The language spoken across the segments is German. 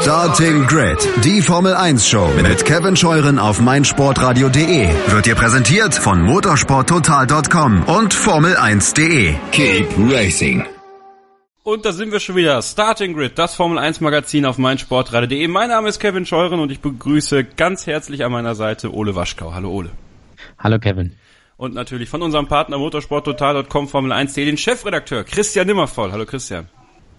Starting Grid, die Formel 1 Show mit Kevin Scheuren auf meinsportradio.de wird dir präsentiert von motorsporttotal.com und Formel1.de. Keep racing. Und da sind wir schon wieder. Starting Grid, das Formel 1 Magazin auf meinsportradio.de. Mein Name ist Kevin Scheuren und ich begrüße ganz herzlich an meiner Seite Ole Waschkau. Hallo Ole. Hallo Kevin. Und natürlich von unserem Partner motorsporttotal.com Formel1.de den Chefredakteur Christian Nimmervoll. Hallo Christian.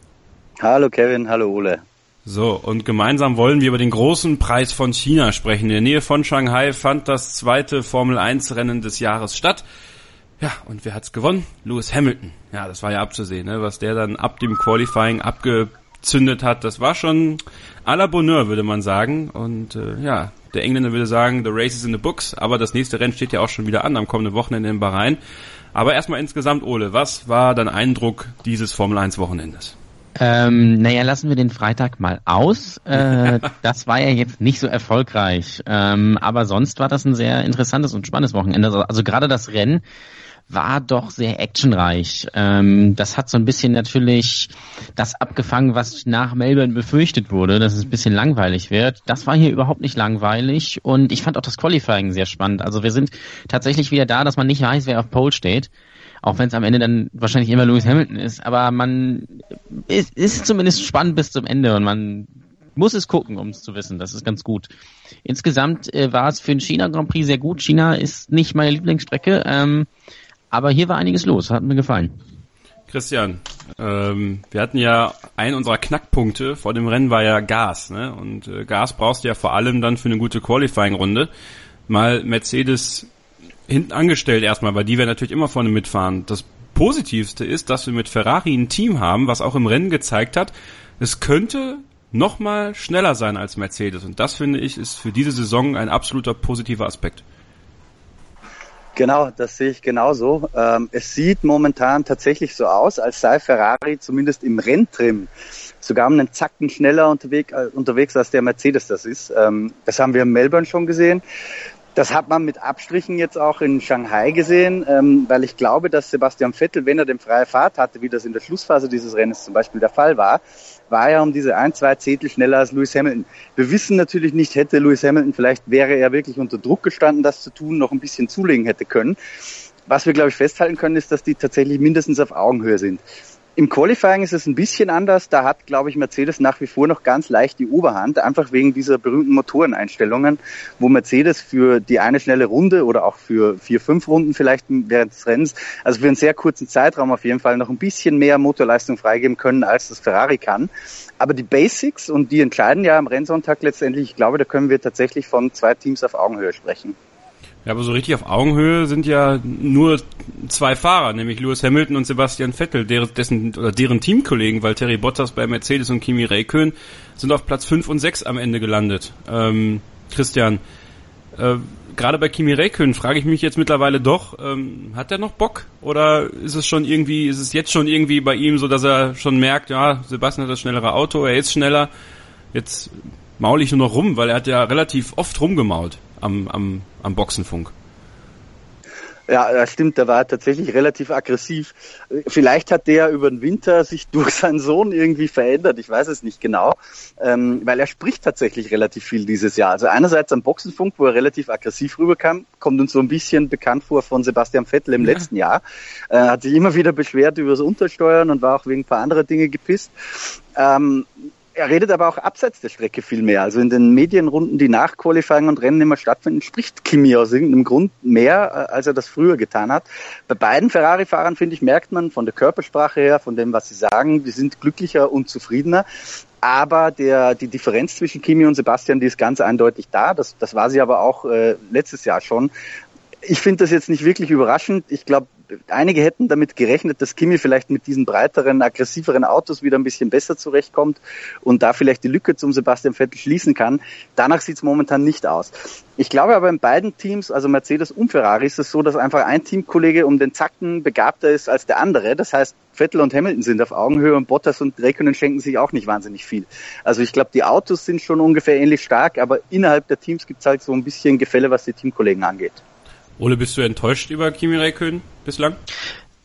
Hallo Kevin, hallo Ole. So, und gemeinsam wollen wir über den großen Preis von China sprechen. In der Nähe von Shanghai fand das zweite Formel-1-Rennen des Jahres statt. Ja, und wer hat's gewonnen? Lewis Hamilton. Ja, das war ja abzusehen, ne? Was der dann ab dem Qualifying abgezündet hat. Das war schon à la Bonheur, würde man sagen. Und ja, der Engländer würde sagen, the race is in the books. Aber das nächste Rennen steht ja auch schon wieder an, am kommenden Wochenende in Bahrain. Aber erstmal insgesamt, Ole, was war dein Eindruck dieses Formel-1-Wochenendes? Lassen wir den Freitag mal aus. Das war ja jetzt nicht so erfolgreich. Aber sonst war das ein sehr interessantes und spannendes Wochenende. Also gerade das Rennen war doch sehr actionreich. Das hat so ein bisschen natürlich das abgefangen, was nach Melbourne befürchtet wurde, dass es ein bisschen langweilig wird. Das war hier überhaupt nicht langweilig und ich fand auch das Qualifying sehr spannend. Also wir sind tatsächlich wieder da, dass man nicht weiß, wer auf Pole steht. Auch wenn es am Ende dann wahrscheinlich immer Lewis Hamilton ist. Aber man ist zumindest spannend bis zum Ende und man muss es gucken, um es zu wissen. Das ist ganz gut. Insgesamt war es für den China Grand Prix sehr gut. China ist nicht meine Lieblingsstrecke, aber hier war einiges los. Hat mir gefallen. Christian, wir hatten ja einen unserer Knackpunkte vor dem Rennen war ja Gas, ne? Und Gas brauchst du ja vor allem dann für eine gute Qualifying-Runde. Mal Mercedes hinten angestellt erstmal, weil die werden natürlich immer vorne mitfahren. Das Positivste ist, dass wir mit Ferrari ein Team haben, was auch im Rennen gezeigt hat, es könnte noch mal schneller sein als Mercedes. Und das, finde ich, ist für diese Saison ein absoluter positiver Aspekt. Genau, das sehe ich genauso. Es sieht momentan tatsächlich so aus, als sei Ferrari zumindest im Renntrim sogar einen Zacken schneller unterwegs als der Mercedes das ist. Das haben wir in Melbourne schon gesehen. Das hat man mit Abstrichen jetzt auch in Shanghai gesehen, weil ich glaube, dass Sebastian Vettel, wenn er den freie Fahrt hatte, wie das in der Schlussphase dieses Rennens zum Beispiel der Fall war, war er um diese 1-2 Zehntel schneller als Lewis Hamilton. Wir wissen natürlich nicht, hätte Lewis Hamilton, vielleicht wäre er wirklich unter Druck gestanden, das zu tun, noch ein bisschen zulegen hätte können. Was wir, glaube ich, festhalten können, ist, dass die tatsächlich mindestens auf Augenhöhe sind. Im Qualifying ist es ein bisschen anders. Da hat, glaube ich, Mercedes nach wie vor noch ganz leicht die Oberhand, einfach wegen dieser berühmten Motoreneinstellungen, wo Mercedes für die eine schnelle Runde oder auch für 4-5 Runden vielleicht während des Rennens, also für einen sehr kurzen Zeitraum auf jeden Fall noch ein bisschen mehr Motorleistung freigeben können, als das Ferrari kann. Aber die Basics, und die entscheiden ja am Rennsonntag letztendlich, ich glaube, da können wir tatsächlich von zwei Teams auf Augenhöhe sprechen. Ja, aber so richtig auf Augenhöhe sind ja nur zwei Fahrer, nämlich Lewis Hamilton und Sebastian Vettel, deren Teamkollegen, weil Valtteri Bottas bei Mercedes und Kimi Räikkönen sind auf Platz 5 und 6 am Ende gelandet. Christian, gerade bei Kimi Räikkönen frage ich mich jetzt mittlerweile doch, hat er noch Bock? Oder ist es jetzt schon irgendwie bei ihm so, dass er schon merkt, ja, Sebastian hat das schnellere Auto, er ist schneller, jetzt maul ich nur noch rum, weil er hat ja relativ oft rumgemault am Boxenfunk. Ja, das stimmt, der war tatsächlich relativ aggressiv. Vielleicht hat der über den Winter sich durch seinen Sohn irgendwie verändert, ich weiß es nicht genau, weil er spricht tatsächlich relativ viel dieses Jahr. Also einerseits am Boxenfunk, wo er relativ aggressiv rüberkam, kommt uns so ein bisschen bekannt vor von Sebastian Vettel im letzten Jahr. Hat sich immer wieder beschwert über das Untersteuern und war auch wegen ein paar anderer Dinge gepisst. Er redet aber auch abseits der Strecke viel mehr. Also in den Medienrunden, die nach Qualifying und Rennen immer stattfinden, spricht Kimi aus irgendeinem Grund mehr, als er das früher getan hat. Bei beiden Ferrari-Fahrern, finde ich, merkt man von der Körpersprache her, von dem, was sie sagen, die sind glücklicher und zufriedener. Aber die Differenz zwischen Kimi und Sebastian, die ist ganz eindeutig da. Das war sie aber auch letztes Jahr schon. Ich finde das jetzt nicht wirklich überraschend. Ich glaube, einige hätten damit gerechnet, dass Kimi vielleicht mit diesen breiteren, aggressiveren Autos wieder ein bisschen besser zurechtkommt und da vielleicht die Lücke zum Sebastian Vettel schließen kann. Danach sieht es momentan nicht aus. Ich glaube aber in beiden Teams, also Mercedes und Ferrari, ist es so, dass einfach ein Teamkollege um den Zacken begabter ist als der andere. Das heißt, Vettel und Hamilton sind auf Augenhöhe und Bottas und Räikkönen schenken sich auch nicht wahnsinnig viel. Also ich glaube, die Autos sind schon ungefähr ähnlich stark, aber innerhalb der Teams gibt es halt so ein bisschen Gefälle, was die Teamkollegen angeht. Ole, bist du enttäuscht über Kimi Räikkönen bislang?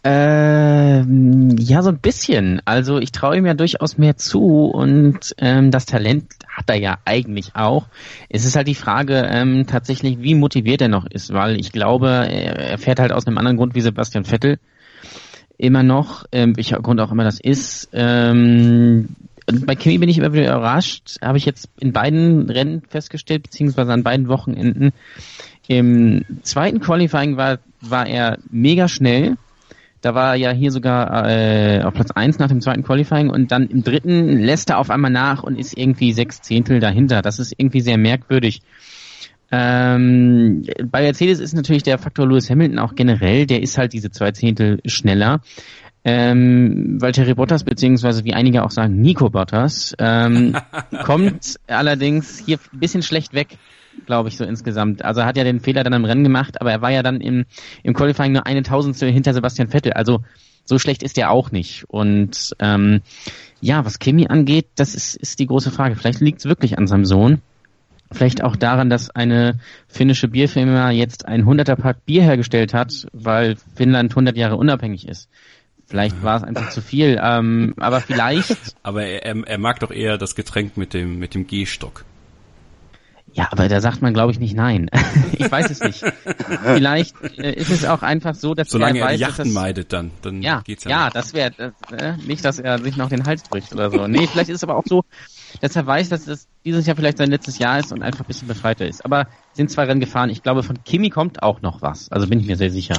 Ja, so ein bisschen. Also ich traue ihm ja durchaus mehr zu und das Talent hat er ja eigentlich auch. Es ist halt die Frage tatsächlich, wie motiviert er noch ist, weil ich glaube, er fährt halt aus einem anderen Grund wie Sebastian Vettel immer noch, welcher Grund auch immer das ist. Bei Kimi bin ich immer wieder überrascht, habe ich jetzt in beiden Rennen festgestellt, beziehungsweise an beiden Wochenenden. Im zweiten Qualifying war er mega schnell. Da war er ja hier sogar auf Platz 1 nach dem zweiten Qualifying und dann im dritten lässt er auf einmal nach und ist irgendwie 6 Zehntel dahinter. Das ist irgendwie sehr merkwürdig. Bei Mercedes ist natürlich der Faktor Lewis Hamilton auch generell, der ist halt diese 2 Zehntel schneller. Valtteri Bottas, beziehungsweise wie einige auch sagen, Nico Bottas, kommt allerdings hier ein bisschen schlecht weg, glaube ich, so insgesamt. Also er hat ja den Fehler dann im Rennen gemacht, aber er war ja dann im Qualifying nur 1/1000 hinter Sebastian Vettel. Also so schlecht ist er auch nicht. Und was Kimi angeht, das ist die große Frage. Vielleicht liegt es wirklich an seinem Sohn. Vielleicht auch daran, dass eine finnische Bierfirma jetzt ein 100er-Pack Bier hergestellt hat, weil Finnland 100 Jahre unabhängig ist. Vielleicht war es einfach zu viel, aber vielleicht... Aber er mag doch eher das Getränk mit dem Gehstock. Ja, aber da sagt man, glaube ich, nicht nein. Ich weiß es nicht. Vielleicht ist es auch einfach so, dass solange er weiß, die Yachten meidet, dann geht's ja. Ja, das wäre nicht, dass er sich noch den Hals bricht oder so. Nee, vielleicht ist es aber auch so, dass er weiß, dass das dieses Jahr vielleicht sein letztes Jahr ist und einfach ein bisschen befreiter ist. Aber sind 2 Rennen gefahren. Ich glaube, von Kimi kommt auch noch was. Also bin ich mir sehr sicher.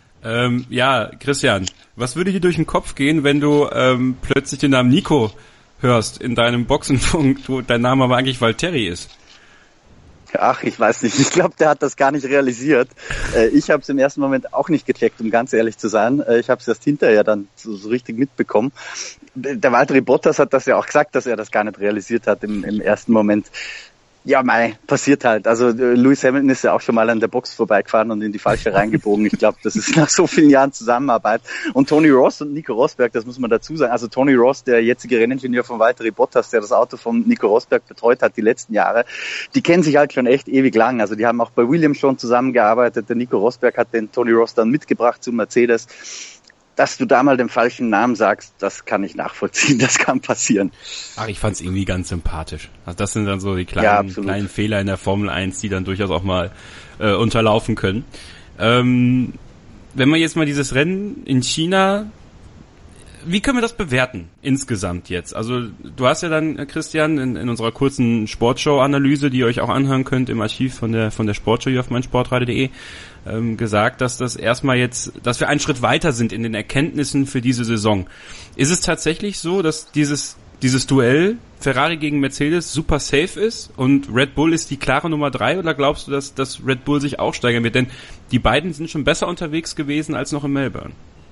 Christian, was würde dir durch den Kopf gehen, wenn du plötzlich den Namen Nico hörst in deinem Boxenfunk, wo dein Name aber eigentlich Valtteri ist? Ach, ich weiß nicht. Ich glaube, der hat das gar nicht realisiert. Ich habe es im ersten Moment auch nicht gecheckt, um ganz ehrlich zu sein. Ich habe es erst hinterher dann so richtig mitbekommen. Der Valtteri Bottas hat das ja auch gesagt, dass er das gar nicht realisiert hat im ersten Moment. Ja, passiert halt. Also Lewis Hamilton ist ja auch schon mal an der Box vorbeigefahren und in die falsche reingebogen. Ich glaube, das ist nach so vielen Jahren Zusammenarbeit. Und Tony Ross und Nico Rosberg, das muss man dazu sagen. Also Tony Ross, der jetzige Renningenieur von Valtteri Bottas, der das Auto von Nico Rosberg betreut hat die letzten Jahre, die kennen sich halt schon echt ewig lang. Also die haben auch bei Williams schon zusammengearbeitet. Der Nico Rosberg hat den Tony Ross dann mitgebracht zu Mercedes. Dass du da mal den falschen Namen sagst, das kann ich nachvollziehen, das kann passieren. Ach, ich fand's irgendwie ganz sympathisch. Also das sind dann so die kleinen Fehler in der Formel 1, die dann durchaus auch mal unterlaufen können. Wenn man jetzt mal dieses Rennen in China, wie können wir das bewerten insgesamt jetzt? Also du hast ja dann, Christian, in unserer kurzen Sportshow-Analyse, die ihr euch auch anhören könnt im Archiv von der Sportshow hier auf meinsportradio.de, gesagt, dass das erstmal jetzt, dass wir einen Schritt weiter sind in den Erkenntnissen für diese Saison. Ist es tatsächlich so, dass dieses Duell Ferrari gegen Mercedes super safe ist und Red Bull ist die klare Nummer 3 oder glaubst du, dass Red Bull sich auch steigern wird? Denn die beiden sind schon besser unterwegs gewesen als noch in Melbourne.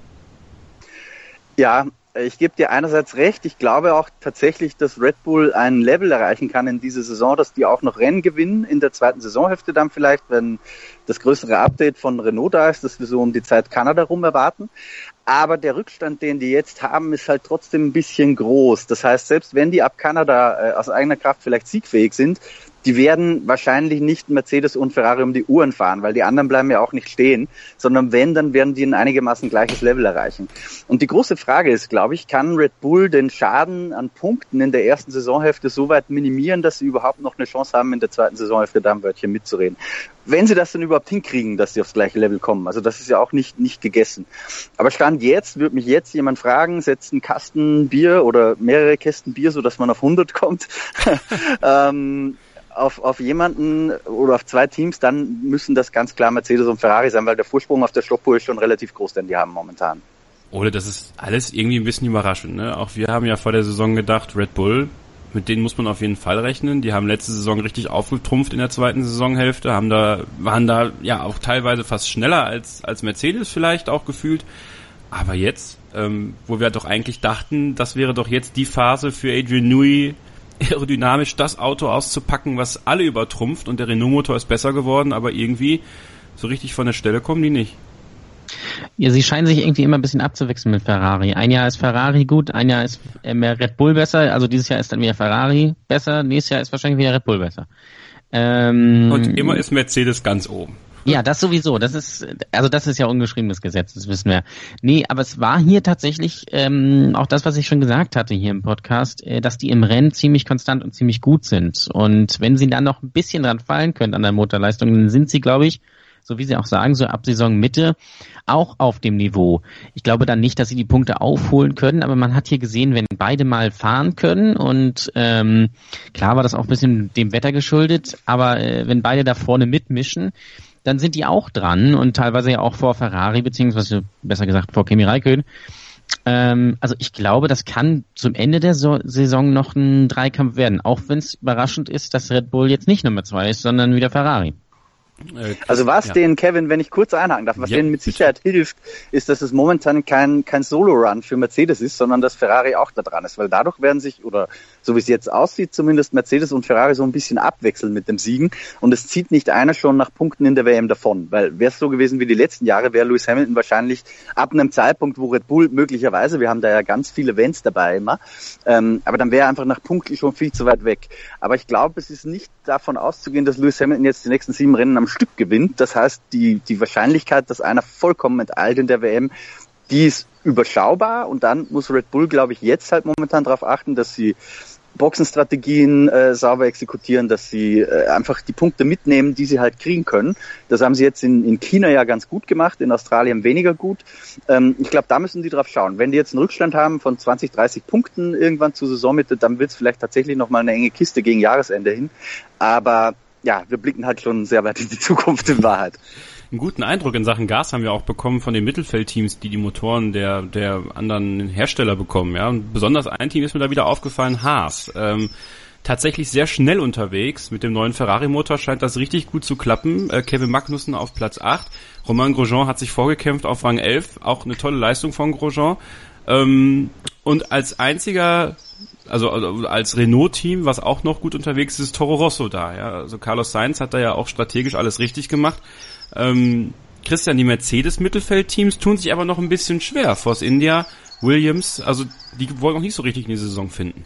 Ja, ich gebe dir einerseits recht. Ich glaube auch tatsächlich, dass Red Bull ein Level erreichen kann in dieser Saison, dass die auch noch Rennen gewinnen in der zweiten Saisonhälfte dann vielleicht, wenn das größere Update von Renault da ist, dass wir so um die Zeit Kanada rum erwarten. Aber der Rückstand, den die jetzt haben, ist halt trotzdem ein bisschen groß. Das heißt, selbst wenn die ab Kanada aus eigener Kraft vielleicht siegfähig sind, die werden wahrscheinlich nicht Mercedes und Ferrari um die Uhren fahren, weil die anderen bleiben ja auch nicht stehen, sondern wenn, dann werden die ein einigermaßen gleiches Level erreichen. Und die große Frage ist, glaube ich, kann Red Bull den Schaden an Punkten in der ersten Saisonhälfte so weit minimieren, dass sie überhaupt noch eine Chance haben, in der zweiten Saisonhälfte da ein Wörtchen mitzureden. Wenn sie das dann überhaupt hinkriegen, dass sie aufs gleiche Level kommen. Also das ist ja auch nicht gegessen. Aber Stand jetzt, würde mich jetzt jemand fragen, setzt einen Kasten Bier oder mehrere Kästen Bier, sodass man auf 100 kommt, auf jemanden oder auf 2 Teams, dann müssen das ganz klar Mercedes und Ferrari sein, weil der Vorsprung auf der Stoppuhr ist schon relativ groß, den die haben momentan. Oder das ist alles irgendwie ein bisschen überraschend, ne? Auch wir haben ja vor der Saison gedacht, Red Bull, mit denen muss man auf jeden Fall rechnen. Die haben letzte Saison richtig aufgetrumpft in der zweiten Saisonhälfte, waren da ja auch teilweise fast schneller als Mercedes vielleicht auch gefühlt. Aber jetzt, wo wir doch eigentlich dachten, das wäre doch jetzt die Phase für Adrian Newey, aerodynamisch das Auto auszupacken, was alle übertrumpft und der Renault-Motor ist besser geworden, aber irgendwie so richtig von der Stelle kommen die nicht. Ja, sie scheinen sich irgendwie immer ein bisschen abzuwechseln mit Ferrari. Ein Jahr ist Ferrari gut, ein Jahr ist mehr Red Bull besser, also dieses Jahr ist dann wieder Ferrari besser, nächstes Jahr ist wahrscheinlich wieder Red Bull besser. Und immer ist Mercedes ganz oben. Ja, das sowieso. Das ist ja ungeschriebenes Gesetz, das wissen wir. Nee, aber es war hier tatsächlich auch das, was ich schon gesagt hatte hier im Podcast, dass die im Rennen ziemlich konstant und ziemlich gut sind. Und wenn sie dann noch ein bisschen dran fallen können an der Motorleistung, dann sind sie, glaube ich, so wie Sie auch sagen, so ab Saisonmitte auch auf dem Niveau. Ich glaube dann nicht, dass sie die Punkte aufholen können, aber man hat hier gesehen, wenn beide mal fahren können und klar war das auch ein bisschen dem Wetter geschuldet, aber wenn beide da vorne mitmischen, dann sind die auch dran und teilweise ja auch vor Ferrari, beziehungsweise besser gesagt vor Kimi Räikkönen. Also ich glaube, das kann zum Ende der Saison noch ein Dreikampf werden, auch wenn es überraschend ist, dass Red Bull jetzt nicht Nummer 2 ist, sondern wieder Ferrari. Also was denen, Kevin, wenn ich kurz einhaken darf, was denen mit Sicherheit hilft, ist, dass es momentan kein Solo-Run für Mercedes ist, sondern dass Ferrari auch da dran ist, weil dadurch werden sich, oder so wie es jetzt aussieht, zumindest Mercedes und Ferrari so ein bisschen abwechseln mit dem Siegen und es zieht nicht einer schon nach Punkten in der WM davon, weil wäre es so gewesen wie die letzten Jahre, wäre Lewis Hamilton wahrscheinlich ab einem Zeitpunkt, wo Red Bull möglicherweise, wir haben da ja ganz viele Wenns dabei immer, aber dann wäre er einfach nach Punkten schon viel zu weit weg. Aber ich glaube, es ist nicht davon auszugehen, dass Lewis Hamilton jetzt die nächsten 7 Rennen am Stück gewinnt. Das heißt, die Wahrscheinlichkeit, dass einer vollkommen enteilt in der WM, die ist überschaubar und dann muss Red Bull, glaube ich, jetzt halt momentan darauf achten, dass sie Boxenstrategien sauber exekutieren, dass sie einfach die Punkte mitnehmen, die sie halt kriegen können. Das haben sie jetzt in China ja ganz gut gemacht, in Australien weniger gut. Ich glaube, da müssen die drauf schauen. Wenn die jetzt einen Rückstand haben von 20, 30 Punkten irgendwann zur Saisonmitte, dann wird es vielleicht tatsächlich nochmal eine enge Kiste gegen Jahresende hin. Aber ja, wir blicken halt schon sehr weit in die Zukunft in Wahrheit. Einen guten Eindruck in Sachen Gas haben wir auch bekommen von den Mittelfeldteams, die Motoren der anderen Hersteller bekommen. Ja, und besonders ein Team ist mir da wieder aufgefallen, Haas. Tatsächlich sehr schnell unterwegs. Mit dem neuen Ferrari-Motor scheint das richtig gut zu klappen. Kevin Magnussen auf Platz 8. Romain Grosjean hat sich vorgekämpft auf Rang 11. Auch eine tolle Leistung von Grosjean. Und als einziger, also als Renault-Team, was auch noch gut unterwegs ist, Toro Rosso da. Ja? Also Carlos Sainz hat da ja auch strategisch alles richtig gemacht. Christian, die Mercedes-Mittelfeldteams tun sich aber noch ein bisschen schwer. Force India, Williams, also die wollen noch nicht so richtig in die Saison finden.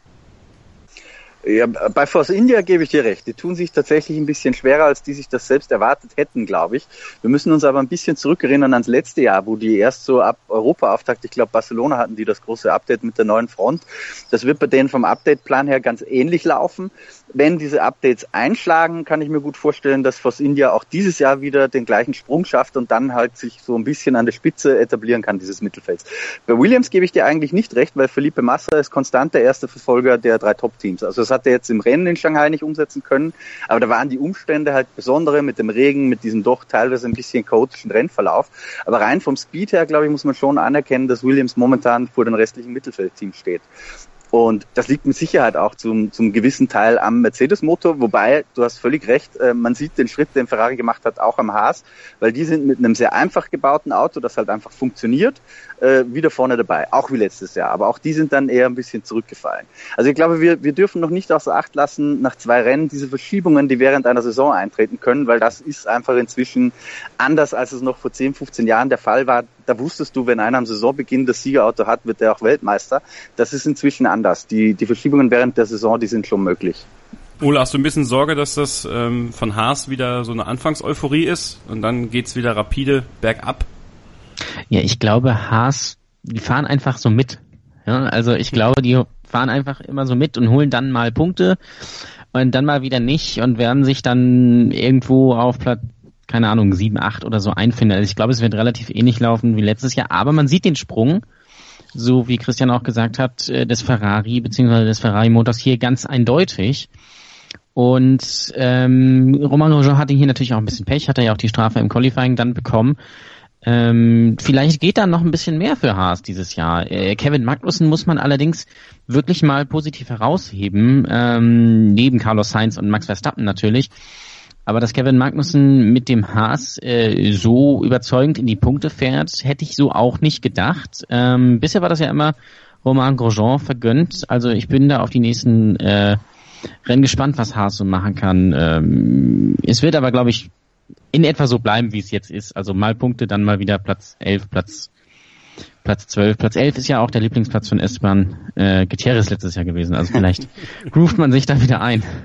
Ja, bei Force India gebe ich dir recht. Die tun sich tatsächlich ein bisschen schwerer, als die sich das selbst erwartet hätten, glaube ich. Wir müssen uns aber ein bisschen zurückerinnern ans letzte Jahr, wo die erst so ab Europa-Auftakt, ich glaube Barcelona hatten die das große Update mit der neuen Front. Das wird bei denen vom Update-Plan her ganz ähnlich laufen. Wenn diese Updates einschlagen, kann ich mir gut vorstellen, dass Force India auch dieses Jahr wieder den gleichen Sprung schafft und dann halt sich so ein bisschen an der Spitze etablieren kann, dieses Mittelfelds. Bei Williams gebe ich dir eigentlich nicht recht, weil Felipe Massa ist konstant der erste Verfolger der 3 Top-Teams. Also das hat er jetzt im Rennen in Shanghai nicht umsetzen können, aber da waren die Umstände halt besondere mit dem Regen, mit diesem doch teilweise ein bisschen chaotischen Rennverlauf. Aber rein vom Speed her, glaube ich, muss man schon anerkennen, dass Williams momentan vor den restlichen Mittelfeldteams steht. Und das liegt mit Sicherheit auch zum gewissen Teil am Mercedes-Motor, wobei, du hast völlig recht, man sieht den Schritt, den Ferrari gemacht hat, auch am Haas, weil die sind mit einem sehr einfach gebauten Auto, das halt einfach funktioniert, wieder vorne dabei, auch wie letztes Jahr. Aber auch die sind dann eher ein bisschen zurückgefallen. Also ich glaube, wir dürfen noch nicht außer Acht lassen, nach 2 Rennen, diese Verschiebungen, die während einer Saison eintreten können, weil das ist einfach inzwischen anders, als es noch vor 10, 15 Jahren der Fall war. Da wusstest du, wenn einer am Saisonbeginn das Siegerauto hat, wird er auch Weltmeister. Das ist inzwischen anders. Die Verschiebungen während der Saison, die sind schon möglich. Ole, hast du ein bisschen Sorge, dass das von Haas wieder so eine Anfangseuphorie ist und dann geht's wieder rapide bergab? Ja, ich glaube, Haas, die fahren einfach so mit. Ja, also ich glaube, die fahren einfach immer so mit und holen dann mal Punkte und dann mal wieder nicht und werden sich dann irgendwo auf Platz, keine Ahnung, 7, 8 oder so einfinden. Also ich glaube, es wird relativ ähnlich laufen wie letztes Jahr, aber man sieht den Sprung, so wie Christian auch gesagt hat, des Ferrari bzw. des Ferrari-Motors hier ganz eindeutig. Und Romain Grosjean hatte hier natürlich auch ein bisschen Pech, hat er ja auch die Strafe im Qualifying dann bekommen. Vielleicht geht da noch ein bisschen mehr für Haas dieses Jahr. Kevin Magnussen muss man allerdings wirklich mal positiv herausheben, neben Carlos Sainz und Max Verstappen natürlich. Aber dass Kevin Magnussen mit dem Haas so überzeugend in die Punkte fährt, hätte ich so auch nicht gedacht. Bisher war das ja immer Romain Grosjean vergönnt. Also ich bin da auf die nächsten Rennen gespannt, was Haas so machen kann. Es wird aber, glaube ich, in etwa so bleiben, wie es jetzt ist. Also mal Punkte, dann mal wieder Platz 11, Platz 12. Platz 11 ist ja auch der Lieblingsplatz von Esteban Gutierrez letztes Jahr gewesen. Also vielleicht groovt man sich da wieder ein.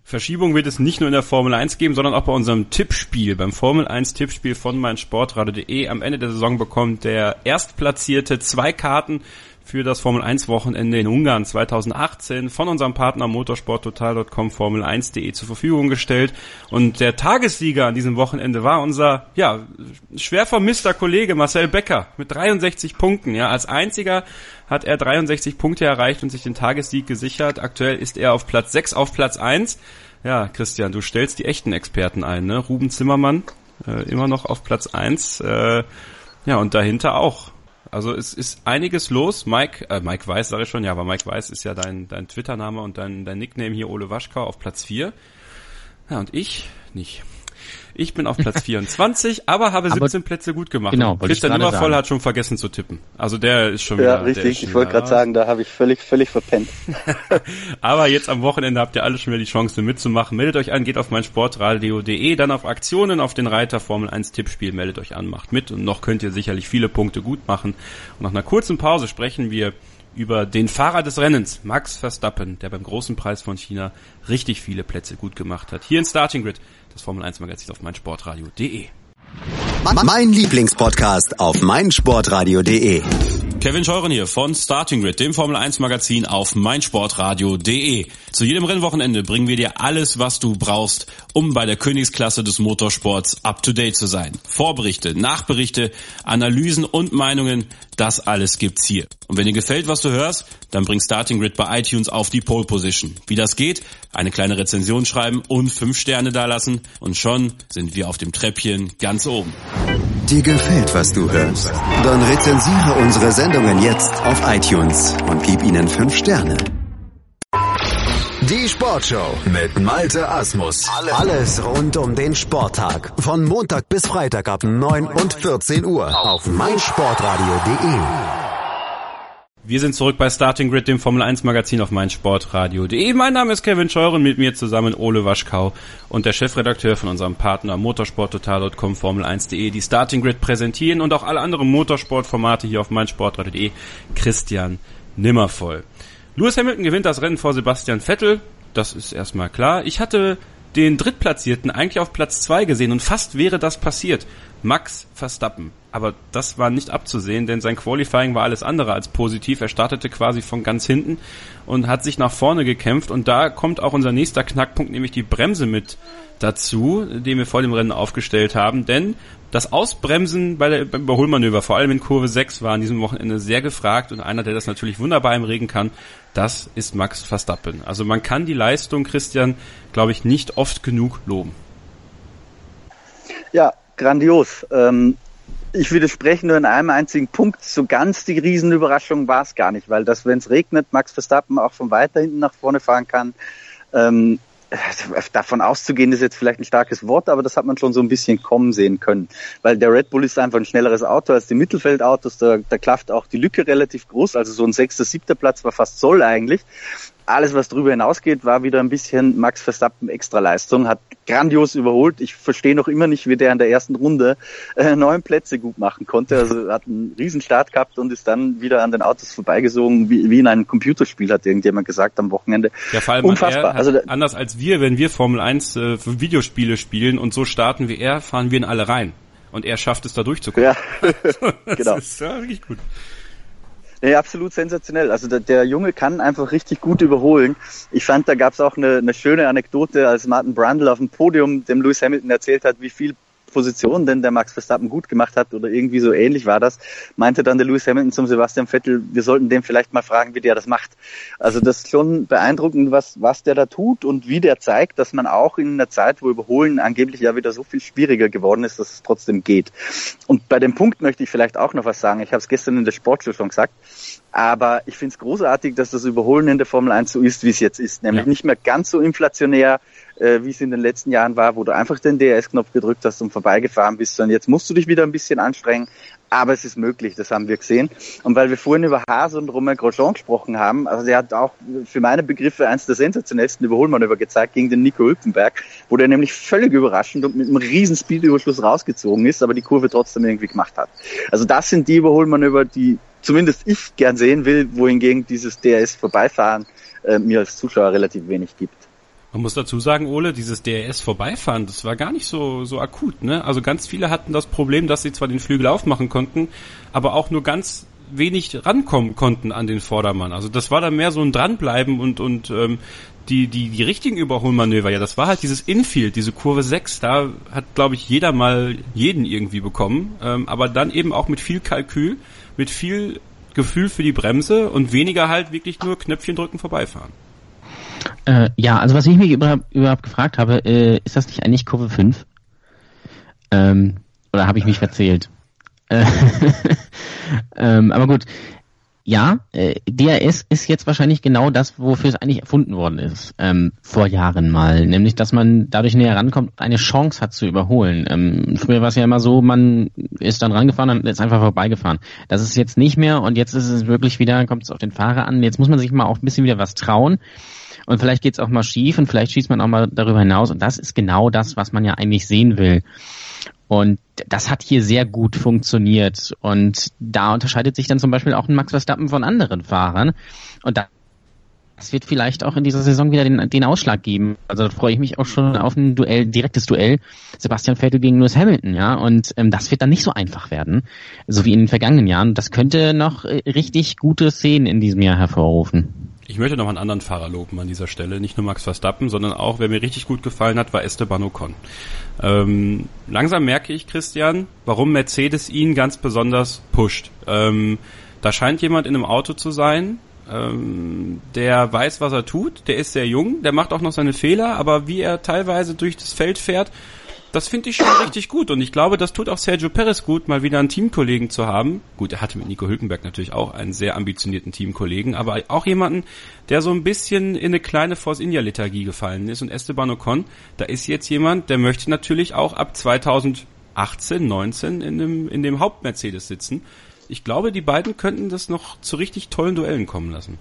Verschiebung wird es nicht nur in der Formel 1 geben, sondern auch bei unserem Tippspiel, beim Formel 1 Tippspiel von meinsportradio.de. Am Ende der Saison bekommt der Erstplatzierte 2 Karten für das Formel 1 Wochenende in Ungarn 2018 von unserem Partner motorsporttotal.com formel1.de zur Verfügung gestellt. Und der Tagessieger an diesem Wochenende war unser, schwer vermisster Kollege Marcel Becker mit 63 Punkten. Ja, als einziger hat er 63 Punkte erreicht und sich den Tagessieg gesichert. Aktuell ist er auf Platz 6, auf Platz 1. Ja, Christian, du stellst die echten Experten ein, ne? Ruben Zimmermann, immer noch auf Platz 1. Und dahinter auch. Also es ist einiges los. Mike Weiß, sage ich schon, ja, aber Mike Weiß ist ja dein Twitter-Name und dein Nickname hier, Ole Waschkau, auf Platz 4. Ja, und ich nicht. Ich bin auf Platz 24, aber habe 17 Plätze gut gemacht. Genau, Christian Nimmervoll hat schon vergessen zu tippen. Also der ist schon wieder... Ja, richtig. Ich wollte gerade sagen, da habe ich völlig verpennt. Aber jetzt am Wochenende habt ihr alle schon wieder die Chance mitzumachen. Meldet euch an, geht auf meinsportradio.de, dann auf Aktionen, auf den Reiter Formel 1 Tippspiel, meldet euch an, macht mit und noch könnt ihr sicherlich viele Punkte gut machen. Und nach einer kurzen Pause sprechen wir über den Fahrer des Rennens, Max Verstappen, der beim großen Preis von China richtig viele Plätze gut gemacht hat. Hier in Starting Grid, das Formel 1 Magazin auf meinsportradio.de. Mein Lieblingspodcast auf meinsportradio.de. Kevin Scheuren hier von Starting Grid, dem Formel 1 Magazin auf meinsportradio.de. Zu jedem Rennwochenende bringen wir dir alles, was du brauchst, um bei der Königsklasse des Motorsports up to date zu sein. Vorberichte, Nachberichte, Analysen und Meinungen, das alles gibt's hier. Und wenn dir gefällt, was du hörst, dann bring Starting Grid bei iTunes auf die Pole Position. Wie das geht? Eine kleine Rezension schreiben und 5 Sterne dalassen und schon sind wir auf dem Treppchen ganz oben. Dir gefällt, was du hörst? Dann rezensiere unsere Sendungen jetzt auf iTunes und gib ihnen 5 Sterne. Die Sportshow mit Malte Asmus. Alles rund um den Sporttag. Von Montag bis Freitag ab 9 und 14 Uhr auf meinsportradio.de. Wir sind zurück bei Starting Grid, dem Formel 1 Magazin auf meinsportradio.de. Mein Name ist Kevin Scheuren, mit mir zusammen Ole Waschkau und der Chefredakteur von unserem Partner motorsporttotal.com formel1.de, die Starting Grid präsentieren und auch alle anderen Motorsportformate hier auf meinsportradio.de, Christian Nimmervoll. Lewis Hamilton gewinnt das Rennen vor Sebastian Vettel, das ist erstmal klar. Ich hatte den Drittplatzierten eigentlich auf Platz 2 gesehen und fast wäre das passiert. Max Verstappen. Aber das war nicht abzusehen, denn sein Qualifying war alles andere als positiv. Er startete quasi von ganz hinten und hat sich nach vorne gekämpft. Und da kommt auch unser nächster Knackpunkt, nämlich die Bremse mit dazu, den wir vor dem Rennen aufgestellt haben. Denn das Ausbremsen beim Überholmanöver, vor allem in Kurve 6, war an diesem Wochenende sehr gefragt. Und einer, der das natürlich wunderbar im Regen kann, das ist Max Verstappen. Also man kann die Leistung, Christian, glaube ich, nicht oft genug loben. Ja, grandios. Ich widerspreche nur in einem einzigen Punkt. So ganz die Riesenüberraschung war es gar nicht, weil das, wenn es regnet, Max Verstappen auch von weiter hinten nach vorne fahren kann. Davon auszugehen ist jetzt vielleicht ein starkes Wort, aber das hat man schon so ein bisschen kommen sehen können. Weil der Red Bull ist einfach ein schnelleres Auto als die Mittelfeldautos. Da klafft auch die Lücke relativ groß. Also so ein 6., 7. Platz war fast Soll eigentlich. Alles, was darüber hinausgeht, war wieder ein bisschen Max Verstappen Extraleistung, hat grandios überholt. Ich verstehe noch immer nicht, wie der in der ersten Runde 9 Plätze gut machen konnte. Also hat einen riesen Start gehabt und ist dann wieder an den Autos vorbeigesogen, wie in einem Computerspiel, hat irgendjemand gesagt am Wochenende. Ja, vor allem unfassbar. Anders als wir, wenn wir Formel 1 für Videospiele spielen und so starten wie er, fahren wir in alle rein. Und er schafft es da durchzukommen. Ja, genau. Das ist ja wirklich gut. Nee, absolut sensationell. Also der Junge kann einfach richtig gut überholen. Ich fand, da gab es auch eine schöne Anekdote, als Martin Brundle auf dem Podium dem Lewis Hamilton erzählt hat, wie viel Position denn der Max Verstappen gut gemacht hat oder irgendwie so ähnlich war das, meinte dann der Lewis Hamilton zum Sebastian Vettel, wir sollten dem vielleicht mal fragen, wie der das macht. Also das ist schon beeindruckend, was der da tut und wie der zeigt, dass man auch in einer Zeit, wo Überholen angeblich ja wieder so viel schwieriger geworden ist, dass es trotzdem geht. Und bei dem Punkt möchte ich vielleicht auch noch was sagen. Ich habe es gestern in der Sportshow schon gesagt, aber ich finde es großartig, dass das Überholen in der Formel 1 so ist, wie es jetzt ist. Nämlich nicht mehr ganz so inflationär, wie es in den letzten Jahren war, wo du einfach den DRS-Knopf gedrückt hast und vorbeigefahren bist, sondern jetzt musst du dich wieder ein bisschen anstrengen, aber es ist möglich, das haben wir gesehen. Und weil wir vorhin über Haas und Romain Grosjean gesprochen haben, also der hat auch für meine Begriffe eins der sensationellsten Überholmanöver gezeigt gegen den Nico Hülkenberg, wo der nämlich völlig überraschend und mit einem riesen Speedüberschluss rausgezogen ist, aber die Kurve trotzdem irgendwie gemacht hat. Also das sind die Überholmanöver, die zumindest ich gern sehen will, wohingegen dieses DRS-Vorbeifahren mir als Zuschauer relativ wenig gibt. Man muss dazu sagen, Ole, dieses DRS-Vorbeifahren, das war gar nicht so akut, ne? Also ganz viele hatten das Problem, dass sie zwar den Flügel aufmachen konnten, aber auch nur ganz wenig rankommen konnten an den Vordermann. Also das war dann mehr so ein Dranbleiben und die richtigen Überholmanöver, ja, das war halt dieses Infield, diese Kurve 6, da hat, glaube ich, jeder mal jeden irgendwie bekommen, aber dann eben auch mit viel Kalkül, mit viel Gefühl für die Bremse und weniger halt wirklich nur Knöpfchen drücken, vorbeifahren. Ja, also was ich mich überhaupt gefragt habe, ist das nicht eigentlich Kurve 5? Oder habe ich mich verzählt? Aber gut, ja, DRS ist jetzt wahrscheinlich genau das, wofür es eigentlich erfunden worden ist, vor Jahren mal. Nämlich, dass man dadurch näher rankommt und eine Chance hat zu überholen. Früher war es ja immer so, man ist dann rangefahren und ist einfach vorbeigefahren. Das ist jetzt nicht mehr und jetzt ist es wirklich wieder, kommt es auf den Fahrer an. Jetzt muss man sich mal auch ein bisschen wieder was trauen. Und vielleicht geht's auch mal schief und vielleicht schießt man auch mal darüber hinaus. Und das ist genau das, was man ja eigentlich sehen will. Und das hat hier sehr gut funktioniert. Und da unterscheidet sich dann zum Beispiel auch ein Max Verstappen von anderen Fahrern. Und das wird vielleicht auch in dieser Saison wieder den Ausschlag geben. Also da freue ich mich auch schon auf ein direktes Duell. Sebastian Vettel gegen Lewis Hamilton, ja. Und das wird dann nicht so einfach werden, so wie in den vergangenen Jahren. Das könnte noch richtig gute Szenen in diesem Jahr hervorrufen. Ich möchte noch einen anderen Fahrer loben an dieser Stelle, nicht nur Max Verstappen, sondern auch, wer mir richtig gut gefallen hat, war Esteban Ocon. Langsam merke ich, Christian, warum Mercedes ihn ganz besonders pusht. Da scheint jemand in einem Auto zu sein, der weiß, was er tut, der ist sehr jung, der macht auch noch seine Fehler, aber wie er teilweise durch das Feld fährt, das finde ich schon richtig gut und ich glaube, das tut auch Sergio Perez gut, mal wieder einen Teamkollegen zu haben. Gut, er hatte mit Nico Hülkenberg natürlich auch einen sehr ambitionierten Teamkollegen, aber auch jemanden, der so ein bisschen in eine kleine Force India Lethargie gefallen ist und Esteban Ocon, da ist jetzt jemand, der möchte natürlich auch ab 2018, 19 in dem Haupt-Mercedes sitzen. Ich glaube, die beiden könnten das noch zu richtig tollen Duellen kommen lassen.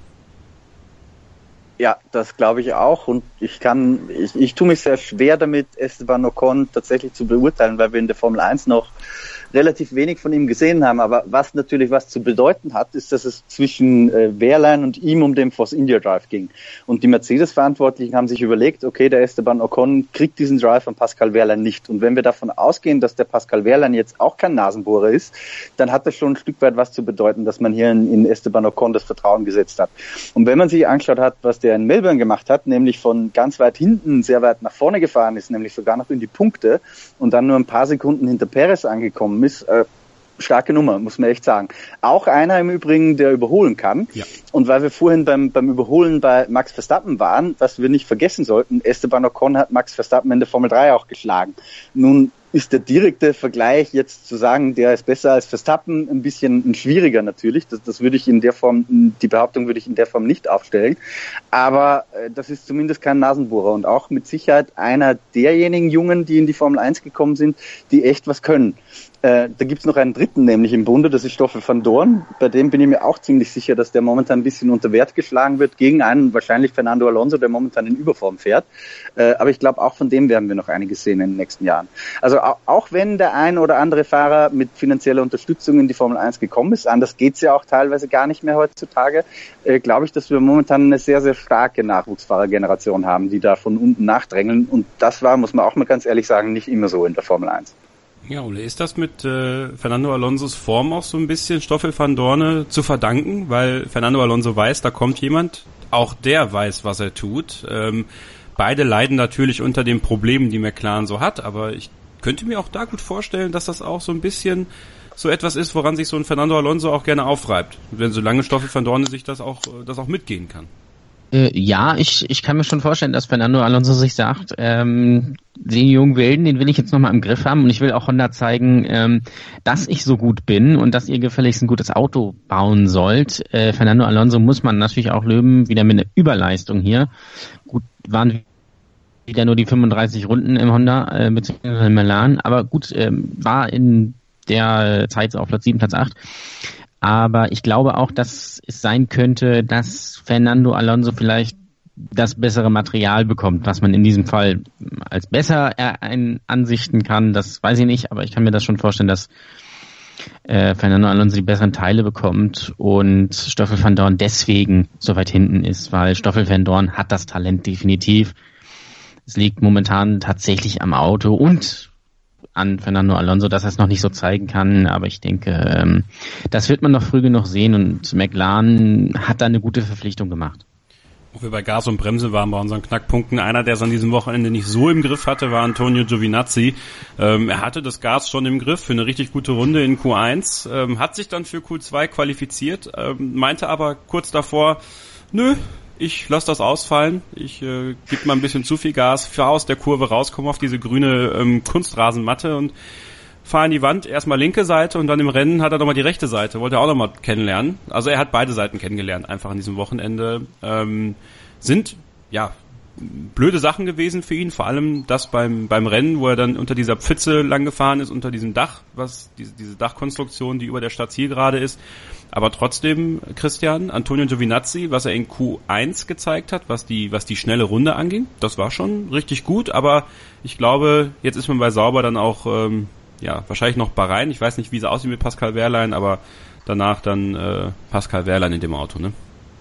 Ja, das glaube ich auch und ich tue mich sehr schwer damit, Esteban Ocon tatsächlich zu beurteilen, weil wir in der Formel 1 noch relativ wenig von ihm gesehen haben, aber was natürlich was zu bedeuten hat, ist, dass es zwischen Wehrlein und ihm um den Force India Drive ging. Und die Mercedes-Verantwortlichen haben sich überlegt, okay, der Esteban Ocon kriegt diesen Drive von Pascal Wehrlein nicht. Und wenn wir davon ausgehen, dass der Pascal Wehrlein jetzt auch kein Nasenbohrer ist, dann hat das schon ein Stück weit was zu bedeuten, dass man hier in Esteban Ocon das Vertrauen gesetzt hat. Und wenn man sich angeschaut hat, was der in Melbourne gemacht hat, nämlich von ganz weit hinten sehr weit nach vorne gefahren ist, nämlich sogar noch in die Punkte und dann nur ein paar Sekunden hinter Perez angekommen ist, starke Nummer, muss man echt sagen. Auch einer im Übrigen, der überholen kann. Ja. Und weil wir vorhin beim Überholen bei Max Verstappen waren, was wir nicht vergessen sollten, Esteban Ocon hat Max Verstappen in der Formel 3 auch geschlagen. Nun ist der direkte Vergleich jetzt zu sagen, der ist besser als Verstappen, ein bisschen schwieriger natürlich. Das würde ich in der Form, die Behauptung würde ich in der Form nicht aufstellen. Aber das ist zumindest kein Nasenbohrer und auch mit Sicherheit einer derjenigen Jungen, die in die Formel 1 gekommen sind, die echt was können. Da gibt's noch einen dritten, nämlich im Bunde, das ist Stoffel van Dorn. Bei dem bin ich mir auch ziemlich sicher, dass der momentan ein bisschen unter Wert geschlagen wird gegen einen, wahrscheinlich Fernando Alonso, der momentan in Überform fährt. Aber ich glaube, auch von dem werden wir noch einiges sehen in den nächsten Jahren. Also auch wenn der ein oder andere Fahrer mit finanzieller Unterstützung in die Formel 1 gekommen ist, anders geht's ja auch teilweise gar nicht mehr heutzutage, glaube ich, dass wir momentan eine sehr, sehr starke Nachwuchsfahrergeneration haben, die da von unten nachdrängeln. Und das war, muss man auch mal ganz ehrlich sagen, nicht immer so in der Formel 1. Ja, Ole, ist das mit Fernando Alonsos Form auch so ein bisschen Stoffel van Dorne zu verdanken? Weil Fernando Alonso weiß, da kommt jemand, auch der weiß, was er tut. Beide leiden natürlich unter den Problemen, die McLaren so hat, aber ich könnte mir auch da gut vorstellen, dass das auch so ein bisschen so etwas ist, woran sich so ein Fernando Alonso auch gerne aufreibt. Wenn solange Stoffel van Dorne sich das auch mitgehen kann. Ja, ich kann mir schon vorstellen, dass Fernando Alonso sich sagt, den jungen Wilden, den will ich jetzt nochmal im Griff haben und ich will auch Honda zeigen, dass ich so gut bin und dass ihr gefälligst ein gutes Auto bauen sollt. Fernando Alonso muss man natürlich auch löben, wieder mit einer Überleistung hier. Gut, waren wieder nur die 35 Runden im Honda, beziehungsweise im Milan, aber gut, war in der Zeit auf Platz 7, Platz 8. Aber ich glaube auch, dass es sein könnte, dass Fernando Alonso vielleicht das bessere Material bekommt, was man in diesem Fall als besser ansichten kann. Das weiß ich nicht, aber ich kann mir das schon vorstellen, dass Fernando Alonso die besseren Teile bekommt und Stoffel van Dorn deswegen so weit hinten ist, weil Stoffel van Dorn hat das Talent definitiv. Es liegt momentan tatsächlich am Auto und an Fernando Alonso, dass er es noch nicht so zeigen kann, aber ich denke, das wird man noch früh genug sehen und McLaren hat da eine gute Verpflichtung gemacht. Wo wir bei Gas und Bremse waren bei unseren Knackpunkten, einer, der es an diesem Wochenende nicht so im Griff hatte, war Antonio Giovinazzi. Er hatte das Gas schon im Griff für eine richtig gute Runde in Q1, hat sich dann für Q2 qualifiziert, meinte aber kurz davor, nö, ich lasse das ausfallen, ich gebe mal ein bisschen zu viel Gas, fahre aus der Kurve raus, komme auf diese grüne Kunstrasenmatte und fahre in die Wand, erstmal linke Seite und dann im Rennen hat er nochmal die rechte Seite, wollte er auch nochmal kennenlernen. Also er hat beide Seiten kennengelernt, einfach an diesem Wochenende. Sind, ja, blöde Sachen gewesen für ihn, vor allem das beim Rennen, wo er dann unter dieser Pfütze lang gefahren ist, unter diesem Dach, was diese Dachkonstruktion, die über der Stadtzielgerade ist. Aber trotzdem, Christian, Antonio Giovinazzi, was er in Q1 gezeigt hat, was die schnelle Runde anging, das war schon richtig gut, aber ich glaube, jetzt ist man bei Sauber dann auch wahrscheinlich noch Bahrain. Ich weiß nicht, wie es aussieht mit Pascal Wehrlein, aber danach dann Pascal Wehrlein in dem Auto, ne?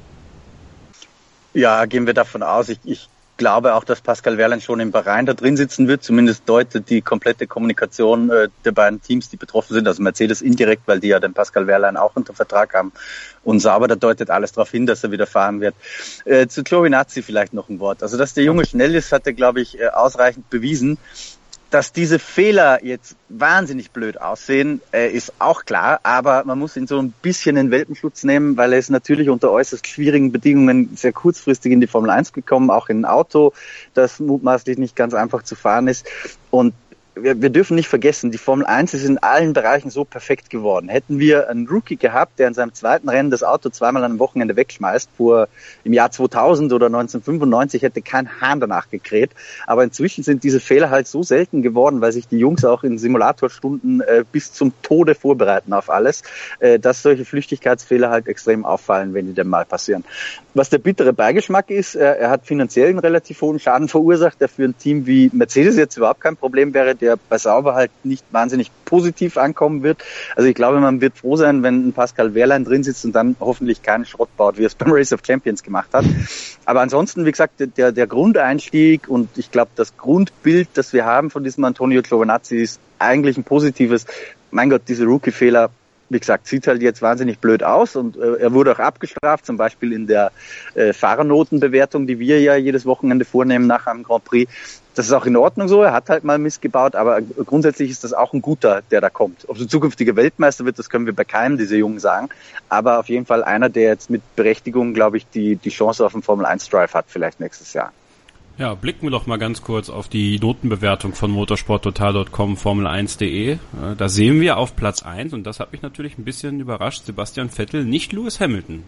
Ja, gehen wir davon aus. Ich glaube auch, dass Pascal Wehrlein schon in Bahrain da drin sitzen wird. Zumindest deutet die komplette Kommunikation der beiden Teams, die betroffen sind, also Mercedes indirekt, weil die ja den Pascal Wehrlein auch unter Vertrag haben, und Sauber, da deutet alles darauf hin, dass er wieder fahren wird. Zu Giovinazzi vielleicht noch ein Wort. Also, dass der Junge schnell ist, hat er, glaube ich, ausreichend bewiesen. Dass diese Fehler jetzt wahnsinnig blöd aussehen, ist auch klar, aber man muss ihn so ein bisschen in Welpenschutz nehmen, weil er ist natürlich unter äußerst schwierigen Bedingungen sehr kurzfristig in die Formel 1 gekommen, auch in ein Auto, das mutmaßlich nicht ganz einfach zu fahren ist. Und wir dürfen nicht vergessen, die Formel 1 ist in allen Bereichen so perfekt geworden. Hätten wir einen Rookie gehabt, der in seinem zweiten Rennen das Auto zweimal an einem Wochenende wegschmeißt, im Jahr 2000 oder 1995 hätte kein Hahn danach gekräht. Aber inzwischen sind diese Fehler halt so selten geworden, weil sich die Jungs auch in Simulatorstunden bis zum Tode vorbereiten auf alles, dass solche Flüchtigkeitsfehler halt extrem auffallen, wenn die denn mal passieren. Was der bittere Beigeschmack ist, er hat finanziell einen relativ hohen Schaden verursacht, der für ein Team wie Mercedes jetzt überhaupt kein Problem wäre, der bei Sauber halt nicht wahnsinnig positiv ankommen wird. Also ich glaube, man wird froh sein, wenn ein Pascal Wehrlein drin sitzt und dann hoffentlich keinen Schrott baut, wie er es beim Race of Champions gemacht hat. Aber ansonsten, wie gesagt, der Grundeinstieg und ich glaube, das Grundbild, das wir haben von diesem Antonio Giovinazzi, ist eigentlich ein positives. Mein Gott, diese Rookie-Fehler, wie gesagt, sieht halt jetzt wahnsinnig blöd aus und er wurde auch abgestraft, zum Beispiel in der Fahrernotenbewertung, die wir ja jedes Wochenende vornehmen nach einem Grand Prix. Das ist auch in Ordnung so, er hat halt mal missgebaut, aber grundsätzlich ist das auch ein guter, der da kommt. Ob so zukünftiger Weltmeister wird, das können wir bei keinem dieser Jungen sagen, aber auf jeden Fall einer, der jetzt mit Berechtigung, glaube ich, die Chance auf einen Formel-1-Drive hat, vielleicht nächstes Jahr. Ja, blicken wir doch mal ganz kurz auf die Notenbewertung von motorsporttotal.com, Formel1.de. Da sehen wir auf Platz 1, und das hat mich natürlich ein bisschen überrascht, Sebastian Vettel, nicht Lewis Hamilton.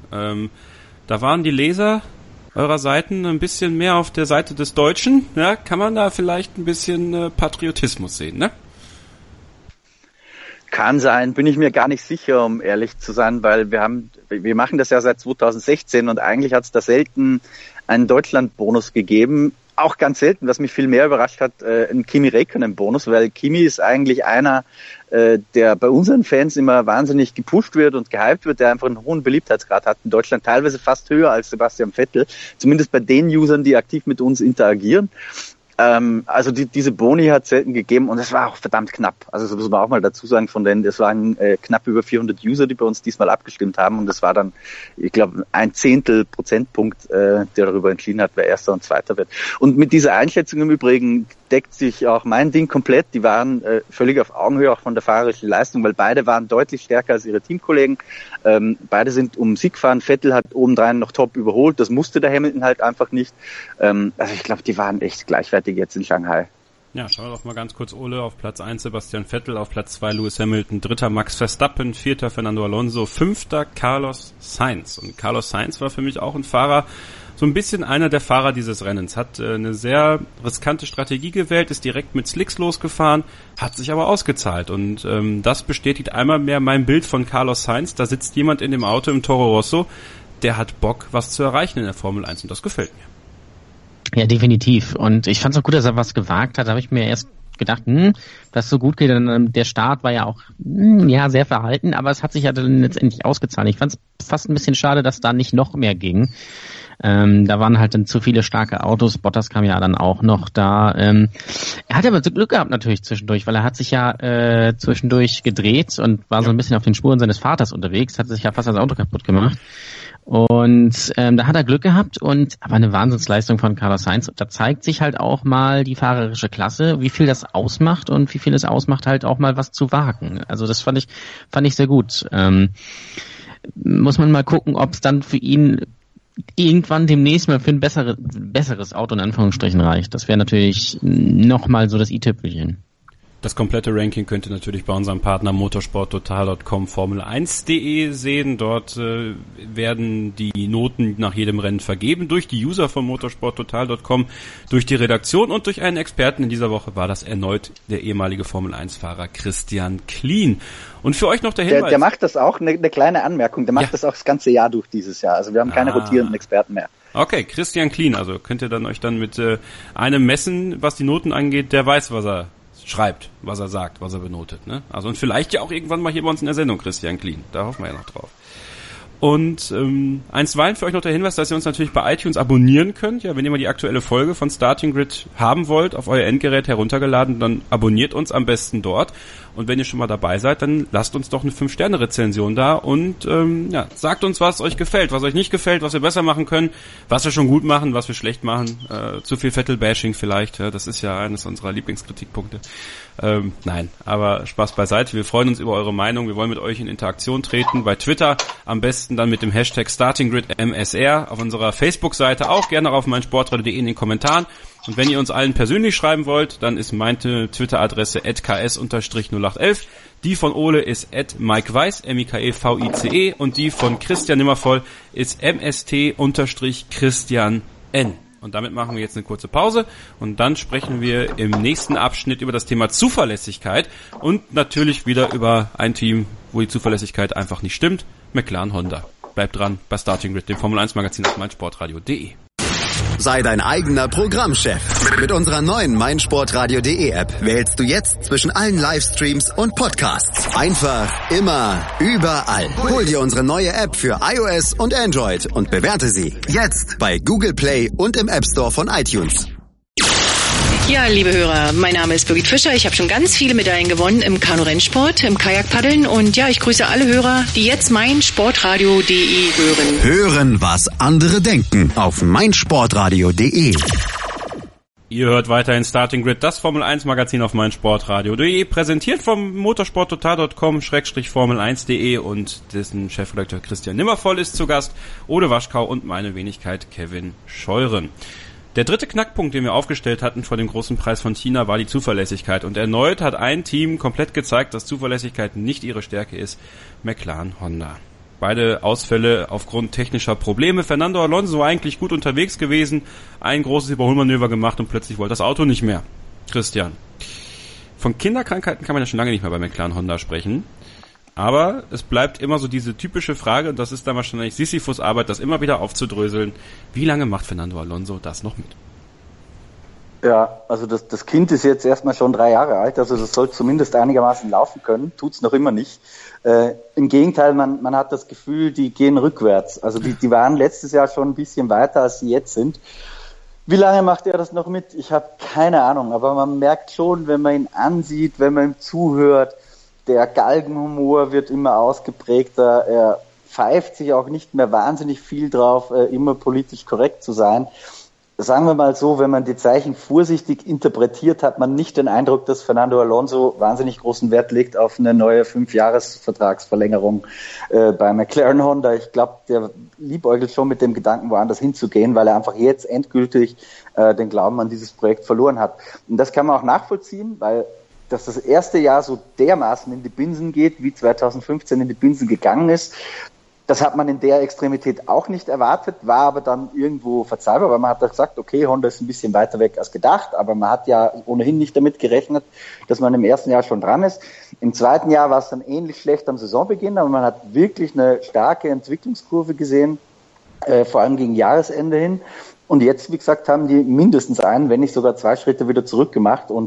Da waren die Leser eurer Seiten ein bisschen mehr auf der Seite des Deutschen. Ja, kann man da vielleicht ein bisschen Patriotismus sehen, ne? Kann sein, bin ich mir gar nicht sicher, um ehrlich zu sein, weil wir machen das ja seit 2016 und eigentlich hat es da selten einen Deutschland-Bonus gegeben. Auch ganz selten, was mich viel mehr überrascht hat, ein Kimi Räikkönen-Bonus, weil Kimi ist eigentlich einer, der bei unseren Fans immer wahnsinnig gepusht wird und gehypt wird, der einfach einen hohen Beliebtheitsgrad hat in Deutschland, teilweise fast höher als Sebastian Vettel, zumindest bei den Usern, die aktiv mit uns interagieren. Also diese Boni hat es selten gegeben und es war auch verdammt knapp. Also das muss man auch mal dazu sagen, es waren knapp über 400 User, die bei uns diesmal abgestimmt haben und das war dann, ich glaube, 1/10 Prozentpunkt, der darüber entschieden hat, wer Erster und Zweiter wird. Und mit dieser Einschätzung im Übrigen deckt sich auch mein Ding komplett. Die waren völlig auf Augenhöhe, auch von der fahrerischen Leistung, weil beide waren deutlich stärker als ihre Teamkollegen. Beide sind um Sieg gefahren. Vettel hat obendrein noch top überholt. Das musste der Hamilton halt einfach nicht. Also ich glaube, die waren echt gleichwertig jetzt in Shanghai. Ja, schauen wir doch mal ganz kurz, Ole. Auf Platz 1 Sebastian Vettel, auf Platz 2 Lewis Hamilton, 3. Max Verstappen, 4. Fernando Alonso, 5. Carlos Sainz. Und Carlos Sainz war für mich auch ein Fahrer, so ein bisschen einer der Fahrer dieses Rennens, hat eine sehr riskante Strategie gewählt, ist direkt mit Slicks losgefahren, hat sich aber ausgezahlt und das bestätigt einmal mehr mein Bild von Carlos Sainz. Da sitzt jemand in dem Auto im Toro Rosso, der hat Bock, was zu erreichen in der Formel 1 und das gefällt mir. Ja, definitiv. Und ich fand es auch gut, dass er was gewagt hat. Da habe ich mir erst gedacht, das so gut geht. Der Start war ja auch sehr verhalten, aber es hat sich ja dann letztendlich ausgezahlt. Ich fand es fast ein bisschen schade, dass da nicht noch mehr ging. Da waren halt dann zu viele starke Autos. Bottas kam ja dann auch noch da. Er hat aber Glück gehabt natürlich zwischendurch, weil er hat sich ja zwischendurch gedreht und war so ein bisschen auf den Spuren seines Vaters unterwegs, hat sich ja fast das Auto kaputt gemacht. Und da hat er Glück gehabt, aber eine Wahnsinnsleistung von Carlos Sainz. Und da zeigt sich halt auch mal die fahrerische Klasse, wie viel das ausmacht und wie viel es ausmacht, halt auch mal was zu wagen. Also das fand ich sehr gut. Muss man mal gucken, ob es dann für ihn irgendwann demnächst mal für ein besseres Auto in Anführungsstrichen reicht. Das wäre natürlich nochmal so das i-Tüpfelchen. Das komplette Ranking könnt ihr natürlich bei unserem Partner motorsporttotal.com Formel1.de sehen. Dort werden die Noten nach jedem Rennen vergeben durch die User von motorsporttotal.com, durch die Redaktion und durch einen Experten. In dieser Woche war das erneut der ehemalige Formel-1-Fahrer Christian Klien. Und für euch noch der Hinweis. Der macht das auch, eine kleine Anmerkung, der macht das auch das ganze Jahr durch dieses Jahr. Also wir haben keine rotierenden Experten mehr. Okay, Christian Klien, also könnt ihr dann euch dann mit einem messen, was die Noten angeht, der weiß, was er schreibt, was er sagt, was er benotet, ne? Also und vielleicht ja auch irgendwann mal hier bei uns in der Sendung, Christian Klien. Da hoffen wir ja noch drauf. Und einstweilen für euch noch der Hinweis, dass ihr uns natürlich bei iTunes abonnieren könnt. Ja, wenn ihr mal die aktuelle Folge von Starting Grid haben wollt, auf euer Endgerät heruntergeladen, dann abonniert uns am besten dort. Und wenn ihr schon mal dabei seid, dann lasst uns doch eine 5-Sterne-Rezension da und sagt uns, was euch gefällt, was euch nicht gefällt, was wir besser machen können, was wir schon gut machen, was wir schlecht machen. Zu viel Vettel-Bashing vielleicht, das ist ja eines unserer Lieblingskritikpunkte. Nein, aber Spaß beiseite. Wir freuen uns über eure Meinung. Wir wollen mit euch in Interaktion treten. Bei Twitter am besten dann mit dem Hashtag StartingGridMSR. Auf unserer Facebook-Seite auch gerne auf meinsportradio.de in den Kommentaren. Und wenn ihr uns allen persönlich schreiben wollt, dann ist meine Twitter-Adresse @ks_0811. Die von Ole ist @MikeWeiss, MikeVice, und die von Christian Nimmervoll ist MST_Christian N. Und damit machen wir jetzt eine kurze Pause und dann sprechen wir im nächsten Abschnitt über das Thema Zuverlässigkeit und natürlich wieder über ein Team, wo die Zuverlässigkeit einfach nicht stimmt, McLaren Honda. Bleibt dran bei Starting Grid, dem Formel 1 Magazin auf meinsportradio.de. Sei dein eigener Programmchef. Mit unserer neuen meinsportradio.de App wählst du jetzt zwischen allen Livestreams und Podcasts. Einfach, immer, überall. Hol dir unsere neue App für iOS und Android und bewerte sie jetzt bei Google Play und im App Store von iTunes. Ja, liebe Hörer, mein Name ist Birgit Fischer. Ich habe schon ganz viele Medaillen gewonnen im Kanu-Rennsport, im Kajakpaddeln und ja, ich grüße alle Hörer, die jetzt meinsportradio.de hören. Hören, was andere denken auf meinsportradio.de. Ihr hört weiterhin Starting Grid, das Formel 1 Magazin auf meinsportradio.de, präsentiert vom motorsporttotal.com/Formel1.de und dessen Chefredakteur Christian Nimmervoll ist zu Gast, Ole Waschkau und meine Wenigkeit Kevin Scheuren. Der dritte Knackpunkt, den wir aufgestellt hatten vor dem großen Preis von China, war die Zuverlässigkeit. Und erneut hat ein Team komplett gezeigt, dass Zuverlässigkeit nicht ihre Stärke ist, McLaren Honda. Beide Ausfälle aufgrund technischer Probleme. Fernando Alonso eigentlich gut unterwegs gewesen, ein großes Überholmanöver gemacht und plötzlich wollte das Auto nicht mehr. Christian, von Kinderkrankheiten kann man ja schon lange nicht mehr bei McLaren Honda sprechen. Aber es bleibt immer so diese typische Frage, und das ist dann wahrscheinlich Sisyphus-Arbeit, das immer wieder aufzudröseln. Wie lange macht Fernando Alonso das noch mit? Ja, also das Kind ist jetzt erstmal schon 3 Jahre alt, also das soll zumindest einigermaßen laufen können, tut's noch immer nicht. Im Gegenteil, man hat das Gefühl, die gehen rückwärts. Also die waren letztes Jahr schon ein bisschen weiter, als sie jetzt sind. Wie lange macht er das noch mit? Ich habe keine Ahnung, aber man merkt schon, wenn man ihn ansieht, wenn man ihm zuhört, der Galgenhumor wird immer ausgeprägter, er pfeift sich auch nicht mehr wahnsinnig viel drauf, immer politisch korrekt zu sein. Sagen wir mal so, wenn man die Zeichen vorsichtig interpretiert, hat man nicht den Eindruck, dass Fernando Alonso wahnsinnig großen Wert legt auf eine neue 5-Jahres-Vertragsverlängerung bei McLaren Honda. Ich glaube, der liebäugelt schon mit dem Gedanken, woanders hinzugehen, weil er einfach jetzt endgültig den Glauben an dieses Projekt verloren hat. Und das kann man auch nachvollziehen, weil dass das erste Jahr so dermaßen in die Binsen geht, wie 2015 in die Binsen gegangen ist. Das hat man in der Extremität auch nicht erwartet, war aber dann irgendwo verzeihbar, weil man hat gesagt, okay, Honda ist ein bisschen weiter weg als gedacht, aber man hat ja ohnehin nicht damit gerechnet, dass man im ersten Jahr schon dran ist. Im zweiten Jahr war es dann ähnlich schlecht am Saisonbeginn, aber man hat wirklich eine starke Entwicklungskurve gesehen, vor allem gegen Jahresende hin. Und jetzt, wie gesagt, haben die mindestens einen, wenn nicht sogar 2 Schritte wieder zurück gemacht und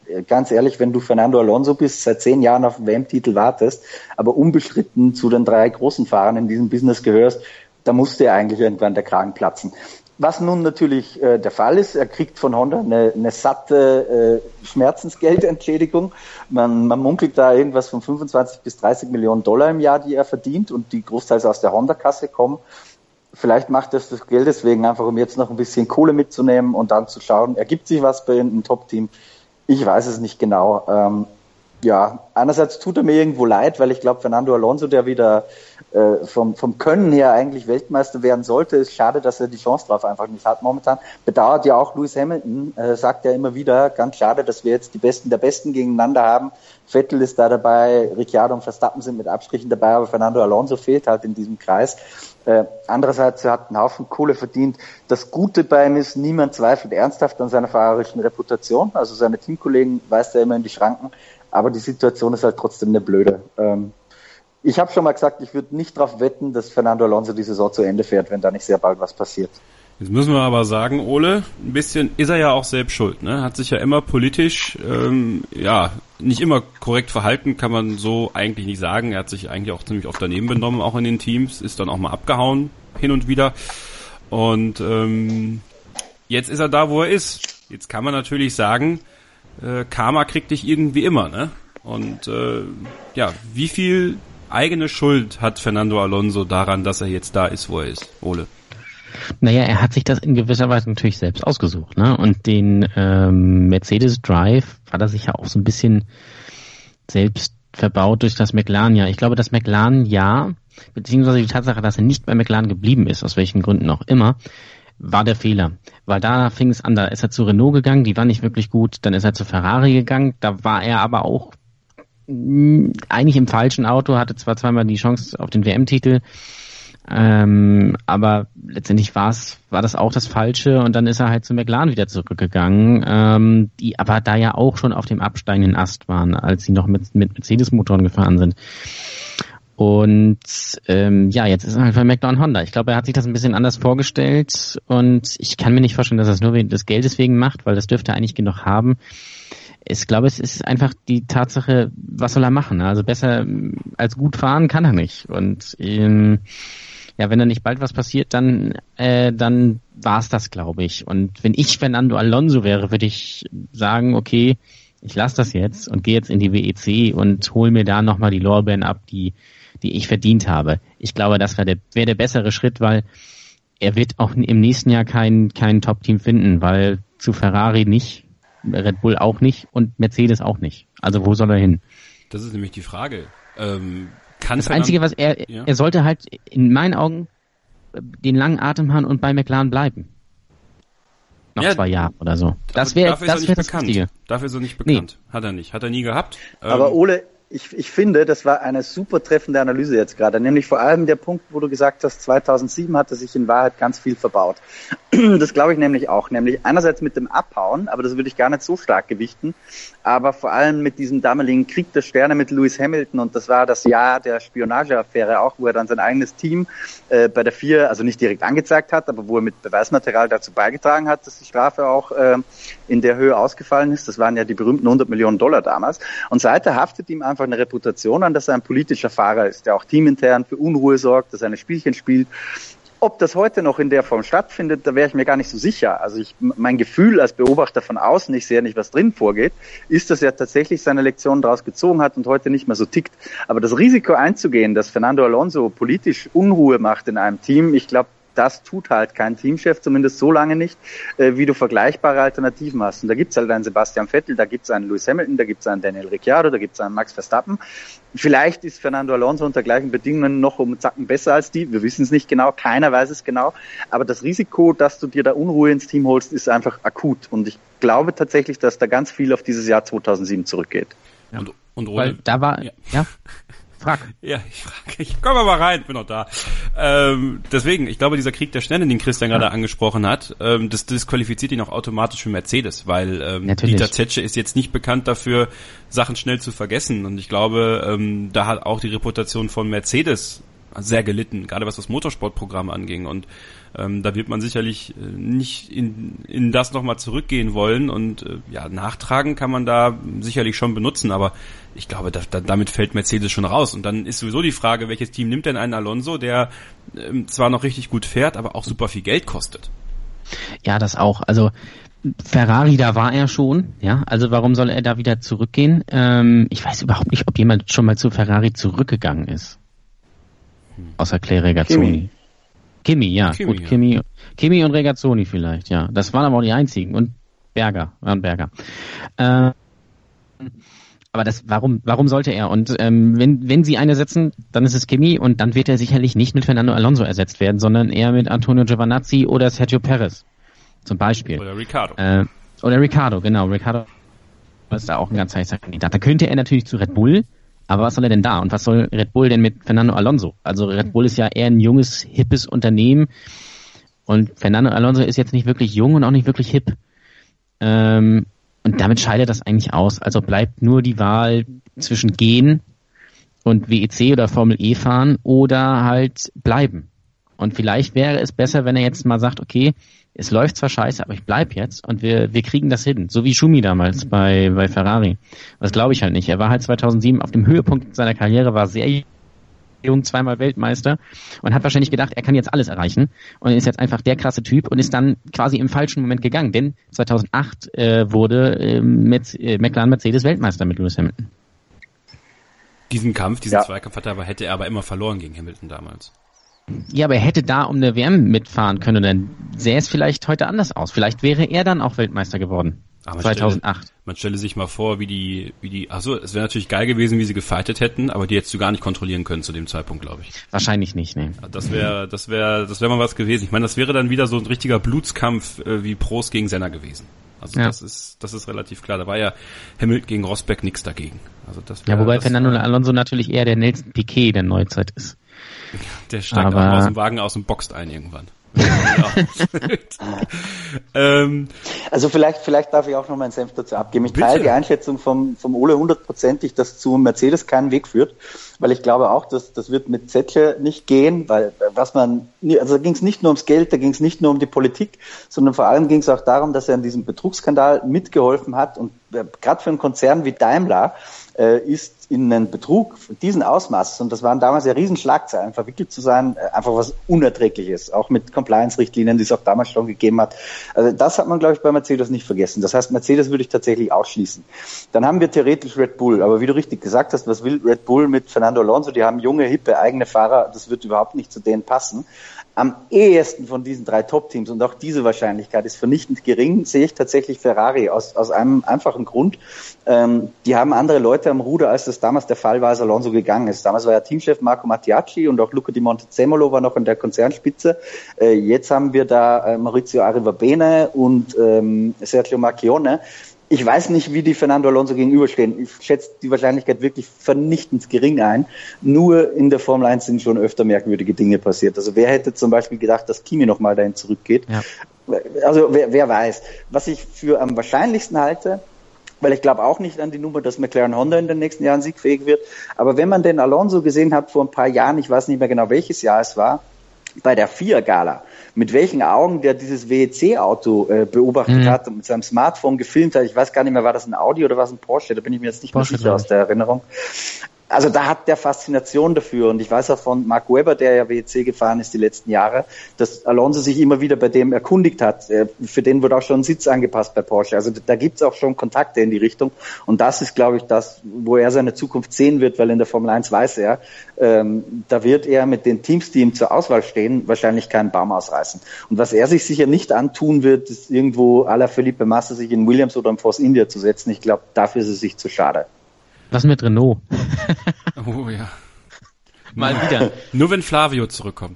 ganz ehrlich, wenn du Fernando Alonso bist, seit 10 Jahren auf den WM-Titel wartest, aber unbestritten zu den 3 großen Fahrern in diesem Business gehörst, da musste ja eigentlich irgendwann der Kragen platzen. Was nun natürlich der Fall ist, er kriegt von Honda eine satte Schmerzensgeldentschädigung. Man munkelt da irgendwas von 25 bis 30 Millionen Dollar im Jahr, die er verdient und die großteils aus der Honda-Kasse kommen. Vielleicht macht er das Geld deswegen einfach, um jetzt noch ein bisschen Kohle mitzunehmen und dann zu schauen, ergibt sich was bei einem Top-Team? Ich weiß es nicht genau. Einerseits tut er mir irgendwo leid, weil ich glaube, Fernando Alonso, der wieder vom Können her eigentlich Weltmeister werden sollte, ist schade, dass er die Chance drauf einfach nicht hat momentan. Bedauert ja auch Lewis Hamilton, sagt ja immer wieder, ganz schade, dass wir jetzt die Besten der Besten gegeneinander haben. Vettel ist da dabei, Ricciardo und Verstappen sind mit Abstrichen dabei, aber Fernando Alonso fehlt halt in diesem Kreis. Andererseits, er hat einen Haufen Kohle verdient. Das Gute bei ihm ist, niemand zweifelt ernsthaft an seiner fahrerischen Reputation. Also seine Teamkollegen weist er immer in die Schranken. Aber die Situation ist halt trotzdem eine blöde. Ich habe schon mal gesagt, ich würde nicht darauf wetten, dass Fernando Alonso die Saison zu Ende fährt, wenn da nicht sehr bald was passiert. Jetzt müssen wir aber sagen, Ole, ein bisschen ist er ja auch selbst schuld, ne? Hat sich ja immer politisch, nicht immer korrekt verhalten, kann man so eigentlich nicht sagen. Er hat sich eigentlich auch ziemlich oft daneben benommen, auch in den Teams, ist dann auch mal abgehauen, hin und wieder. Und jetzt ist er da, wo er ist. Jetzt kann man natürlich sagen, Karma kriegt dich irgendwie immer, ne? Und wie viel eigene Schuld hat Fernando Alonso daran, dass er jetzt da ist, wo er ist, Ole? Naja, er hat sich das in gewisser Weise natürlich selbst ausgesucht, ne? Und den Mercedes Drive hat er sich ja auch so ein bisschen selbst verbaut durch das McLaren-Jahr. Ich glaube, das McLaren-Jahr, beziehungsweise die Tatsache, dass er nicht bei McLaren geblieben ist, aus welchen Gründen auch immer, war der Fehler. Weil da fing es an, da ist er zu Renault gegangen, die war nicht wirklich gut, dann ist er zu Ferrari gegangen, da war er aber auch eigentlich im falschen Auto, hatte zwar zweimal die Chance auf den WM-Titel, aber letztendlich war das auch das Falsche und dann ist er halt zu McLaren wieder zurückgegangen, die aber da ja auch schon auf dem absteigenden Ast waren, als sie noch mit Mercedes-Motoren gefahren sind. Und jetzt ist er halt bei McLaren Honda. Ich glaube, er hat sich das ein bisschen anders vorgestellt und ich kann mir nicht vorstellen, dass er es nur des Geldes wegen macht, weil das dürfte er eigentlich genug haben. Ich glaube, es ist einfach die Tatsache, was soll er machen? Also besser als gut fahren kann er nicht. Und wenn da nicht bald was passiert, dann war es das, glaube ich. Und wenn ich Fernando Alonso wäre, würde ich sagen, okay, ich lasse das jetzt und gehe jetzt in die WEC und hole mir da nochmal die Lorbeeren ab, die ich verdient habe. Ich glaube, das wäre der bessere Schritt, weil er wird auch im nächsten Jahr kein Top-Team finden, weil zu Ferrari nicht, Red Bull auch nicht und Mercedes auch nicht. Also wo soll er hin? Das ist nämlich die Frage. Das Einzige, was er sollte halt in meinen Augen den langen Atem haben und bei McLaren bleiben. Noch 2 Jahre oder so. Das wäre das Richtige. Dafür ist er nicht bekannt. Nee. Hat er nicht. Hat er nie gehabt. Aber Ole, ich finde, das war eine super treffende Analyse jetzt gerade, nämlich vor allem der Punkt, wo du gesagt hast, 2007 hat er sich in Wahrheit ganz viel verbaut. Das glaube ich nämlich auch, nämlich einerseits mit dem Abhauen, aber das würde ich gar nicht so stark gewichten, aber vor allem mit diesem damaligen Krieg der Sterne mit Lewis Hamilton und das war das Jahr der Spionageaffäre auch, wo er dann sein eigenes Team bei der FIA, also nicht direkt angezeigt hat, aber wo er mit Beweismaterial dazu beigetragen hat, dass die Strafe auch in der Höhe ausgefallen ist. Das waren ja die berühmten $100 Millionen damals und seither haftet ihm einfach eine Reputation an, dass er ein politischer Fahrer ist, der auch teamintern für Unruhe sorgt, dass er seine Spielchen spielt. Ob das heute noch in der Form stattfindet, da wäre ich mir gar nicht so sicher. Also mein Gefühl als Beobachter von außen, ich sehe ja nicht, was drin vorgeht, ist, dass er tatsächlich seine Lektionen daraus gezogen hat und heute nicht mehr so tickt. Aber das Risiko einzugehen, dass Fernando Alonso politisch Unruhe macht in einem Team, ich glaube, das tut halt kein Teamchef, zumindest so lange nicht, wie du vergleichbare Alternativen hast. Und da gibt's halt einen Sebastian Vettel, da gibt's einen Lewis Hamilton, da gibt's einen Daniel Ricciardo, da gibt's einen Max Verstappen. Vielleicht ist Fernando Alonso unter gleichen Bedingungen noch um Zacken besser als die. Wir wissen es nicht genau, keiner weiß es genau. Aber das Risiko, dass du dir da Unruhe ins Team holst, ist einfach akut. Und ich glaube tatsächlich, dass da ganz viel auf dieses Jahr 2007 zurückgeht. Ja. Und weil da war, ja. Frag. Ja, ich komme mal rein, bin noch da. Deswegen, ich glaube, dieser Krieg der Sterne, den Christian gerade angesprochen hat, das disqualifiziert ihn auch automatisch für Mercedes, weil Dieter Zetsche ist jetzt nicht bekannt dafür, Sachen schnell zu vergessen. Und ich glaube, da hat auch die Reputation von Mercedes sehr gelitten, gerade was das Motorsportprogramm anging. Und da wird man sicherlich nicht in das nochmal zurückgehen wollen. Und nachtragen kann man da sicherlich schon benutzen, aber ich glaube, damit fällt Mercedes schon raus. Und dann ist sowieso die Frage, welches Team nimmt denn einen Alonso, der zwar noch richtig gut fährt, aber auch super viel Geld kostet. Ja, das auch. Also Ferrari, da war er schon, ja. Also warum soll er da wieder zurückgehen? Ich weiß überhaupt nicht, ob jemand schon mal zu Ferrari zurückgegangen ist. Außer Clay Regazzoni. Kimi, ja. Gut, Kimi und Regazzoni vielleicht, ja. Das waren aber auch die einzigen. Und Berger. Aber warum sollte er? Und wenn sie einen ersetzen, dann ist es Kimi und dann wird er sicherlich nicht mit Fernando Alonso ersetzt werden, sondern eher mit Antonio Giovinazzi oder Sergio Perez. Zum Beispiel. Oder Ricciardo. Oder Ricciardo, genau. Ricciardo ist da auch ein ganz heißer Kandidat. Da könnte er natürlich zu Red Bull, aber was soll er denn da? Und was soll Red Bull denn mit Fernando Alonso? Also Red Bull ist ja eher ein junges, hippes Unternehmen und Fernando Alonso ist jetzt nicht wirklich jung und auch nicht wirklich hip. Und damit scheidet das eigentlich aus. Also bleibt nur die Wahl zwischen gehen und WEC oder Formel E fahren oder halt bleiben. Und vielleicht wäre es besser, wenn er jetzt mal sagt, okay, es läuft zwar scheiße, aber ich bleib jetzt und wir kriegen das hin. So wie Schumi damals bei Ferrari. Das glaube ich halt nicht. Er war halt 2007 auf dem Höhepunkt seiner Karriere, war sehr jung, zweimal Weltmeister und hat wahrscheinlich gedacht, er kann jetzt alles erreichen und ist jetzt einfach der krasse Typ und ist dann quasi im falschen Moment gegangen, denn 2008 wurde McLaren Mercedes Weltmeister mit Lewis Hamilton. Diesen Zweikampf hätte er aber immer verloren gegen Hamilton damals. Ja, aber er hätte da um eine WM mitfahren können, dann sähe es vielleicht heute anders aus. Vielleicht wäre er dann auch Weltmeister geworden. 2008. Man stelle sich mal vor, es wäre natürlich geil gewesen, wie sie gefightet hätten, aber die hättest du gar nicht kontrollieren können zu dem Zeitpunkt, glaube ich. Wahrscheinlich nicht, ne. Das wäre mal was gewesen. Ich meine, das wäre dann wieder so ein richtiger Blutskampf wie Prost gegen Senna gewesen. Also ja. Das ist relativ klar. Da war ja Hamilton gegen Rosberg nichts dagegen. Also wobei Fernando Alonso natürlich eher der Nelson Piquet der Neuzeit ist. Der steigt auch aus dem Wagen aus und boxt ein irgendwann. Also vielleicht darf ich auch noch meinen Senf dazu abgeben. Ich teile die Einschätzung vom Ole 100%, dass zu Mercedes keinen Weg führt, weil ich glaube auch, dass das wird mit Vettel nicht gehen, weil da ging es nicht nur ums Geld, da ging es nicht nur um die Politik, sondern vor allem ging es auch darum, dass er an diesem Betrugsskandal mitgeholfen hat und gerade für einen Konzern wie Daimler ist in einen Betrug diesen Ausmaßes, und das waren damals ja Riesenschlagzeilen, verwickelt zu sein, einfach was Unerträgliches, auch mit Compliance-Richtlinien, die es auch damals schon gegeben hat. Also das hat man, glaube ich, bei Mercedes nicht vergessen. Das heißt, Mercedes würde ich tatsächlich ausschließen. Dann haben wir theoretisch Red Bull, aber wie du richtig gesagt hast, was will Red Bull mit Fernando Alonso? Die haben junge, hippe, eigene Fahrer, das wird überhaupt nicht zu denen passen. Am ehesten von diesen 3 Top-Teams, und auch diese Wahrscheinlichkeit ist vernichtend gering, sehe ich tatsächlich Ferrari aus einem einfachen Grund. Die haben andere Leute am Ruder, als das damals der Fall war, als Alonso gegangen ist. Damals war ja Teamchef Marco Mattiacci und auch Luca Di Montezemolo war noch in der Konzernspitze. Jetzt haben wir da Maurizio Arrivabene und Sergio Marchionne. Ich weiß nicht, wie die Fernando Alonso gegenüberstehen. Ich schätze die Wahrscheinlichkeit wirklich vernichtend gering ein. Nur in der Formel 1 sind schon öfter merkwürdige Dinge passiert. Also wer hätte zum Beispiel gedacht, dass Kimi nochmal dahin zurückgeht? Ja. Also wer weiß. Was ich für am wahrscheinlichsten halte, weil ich glaube auch nicht an die Nummer, dass McLaren Honda in den nächsten Jahren siegfähig wird. Aber wenn man den Alonso gesehen hat vor ein paar Jahren, ich weiß nicht mehr genau welches Jahr es war, bei der FIA-Gala, mit welchen Augen der dieses WEC-Auto beobachtet hat und mit seinem Smartphone gefilmt hat. Ich weiß gar nicht mehr, war das ein Audi oder war es ein Porsche? Da bin ich mir jetzt nicht mehr sicher aus der Erinnerung. Also da hat der Faszination dafür, und ich weiß auch von Mark Webber, der ja WEC gefahren ist die letzten Jahre, dass Alonso sich immer wieder bei dem erkundigt hat. Für den wurde auch schon ein Sitz angepasst bei Porsche. Also da gibt's auch schon Kontakte in die Richtung, und das ist, glaube ich, das, wo er seine Zukunft sehen wird, weil in der Formel 1 weiß er, da wird er mit den Teams, die ihm zur Auswahl stehen, wahrscheinlich keinen Baum ausreißen. Und was er sich sicher nicht antun wird, ist irgendwo à la Felipe Massa sich in Williams oder im Force India zu setzen. Ich glaube, dafür ist es sich zu schade. Was mit Renault? Oh ja. Mal wieder. Nur wenn Flavio zurückkommt.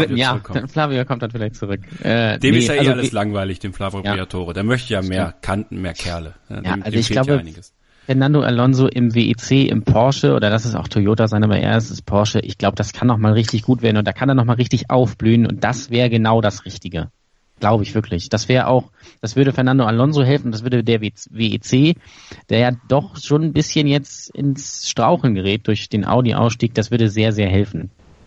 Flavio kommt dann vielleicht zurück. Dem ist ja alles langweilig, dem Flavio Briatore. Der möchte ja mehr Kanten, mehr Kerle. Dem ich glaube, einiges. Fernando Alonso im WEC, im Porsche, oder das ist auch Toyota sein, aber er ist Porsche. Ich glaube, das kann noch mal richtig gut werden und da kann er noch mal richtig aufblühen, und das wäre genau das Richtige. Glaube ich wirklich. Das würde Fernando Alonso helfen, das würde der WEC, der ja doch schon ein bisschen jetzt ins Straucheln gerät durch den Audi-Ausstieg, das würde sehr, sehr helfen.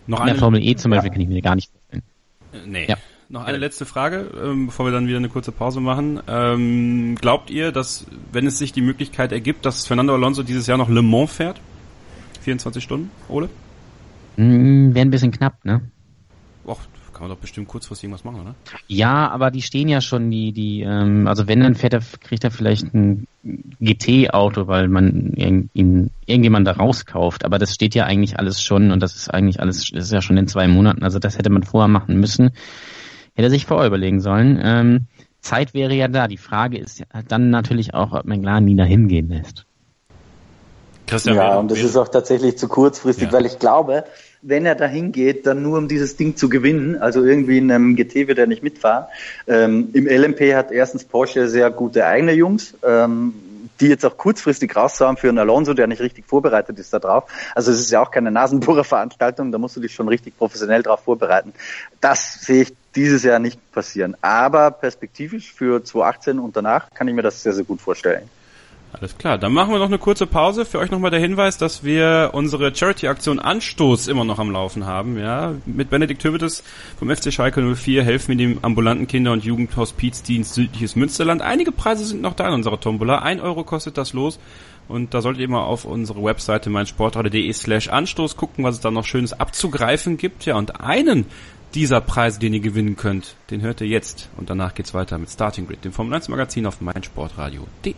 In der Formel E zum Beispiel kann ich mir gar nicht vorstellen. Nee. Ja. Noch eine letzte Frage, bevor wir dann wieder eine kurze Pause machen. Glaubt ihr, dass, wenn es sich die Möglichkeit ergibt, dass Fernando Alonso dieses Jahr noch Le Mans fährt? 24 Stunden, Ole? Wäre ein bisschen knapp, ne? Och, kann man doch bestimmt kurzfristig irgendwas machen, oder? Ja, aber die stehen ja schon, also wenn, dann kriegt er vielleicht ein GT-Auto, weil man irgendjemand da rauskauft. Aber das steht ja eigentlich alles schon und das ist ja schon in 2 Monaten. Also das hätte man vorher machen müssen. Hätte er sich vorher überlegen sollen. Zeit wäre ja da. Die Frage ist dann natürlich auch, ob McLaren ihn da hingehen lässt. Christian, ja, und das ist auch tatsächlich zu kurzfristig, weil ich glaube, wenn er da hingeht, dann nur um dieses Ding zu gewinnen, also irgendwie in einem GT wird er nicht mitfahren. Im LMP hat erstens Porsche sehr gute eigene Jungs, die jetzt auch kurzfristig raussahen für einen Alonso, der nicht richtig vorbereitet ist da drauf. Also es ist ja auch keine Nasenbohrer-Veranstaltung, da musst du dich schon richtig professionell drauf vorbereiten. Das sehe ich dieses Jahr nicht passieren. Aber perspektivisch für 2018 und danach kann ich mir das sehr, sehr gut vorstellen. Alles klar, dann machen wir noch eine kurze Pause. Für euch nochmal der Hinweis, dass wir unsere Charity-Aktion Anstoß immer noch am Laufen haben. Ja, mit Benedikt Hövedes vom FC Schalke 04 helfen wir dem ambulanten Kinder- und Jugendhospizdienst Südliches Münsterland. Einige Preise sind noch da in unserer Tombola. 1 Euro kostet das Los. Und da solltet ihr mal auf unsere Webseite meinsportradio.de/Anstoß gucken, was es da noch Schönes abzugreifen gibt. Ja, und einen dieser Preise, den ihr gewinnen könnt, den hört ihr jetzt. Und danach geht's weiter mit Starting Grid, dem Formel 1 Magazin auf meinsportradio.de.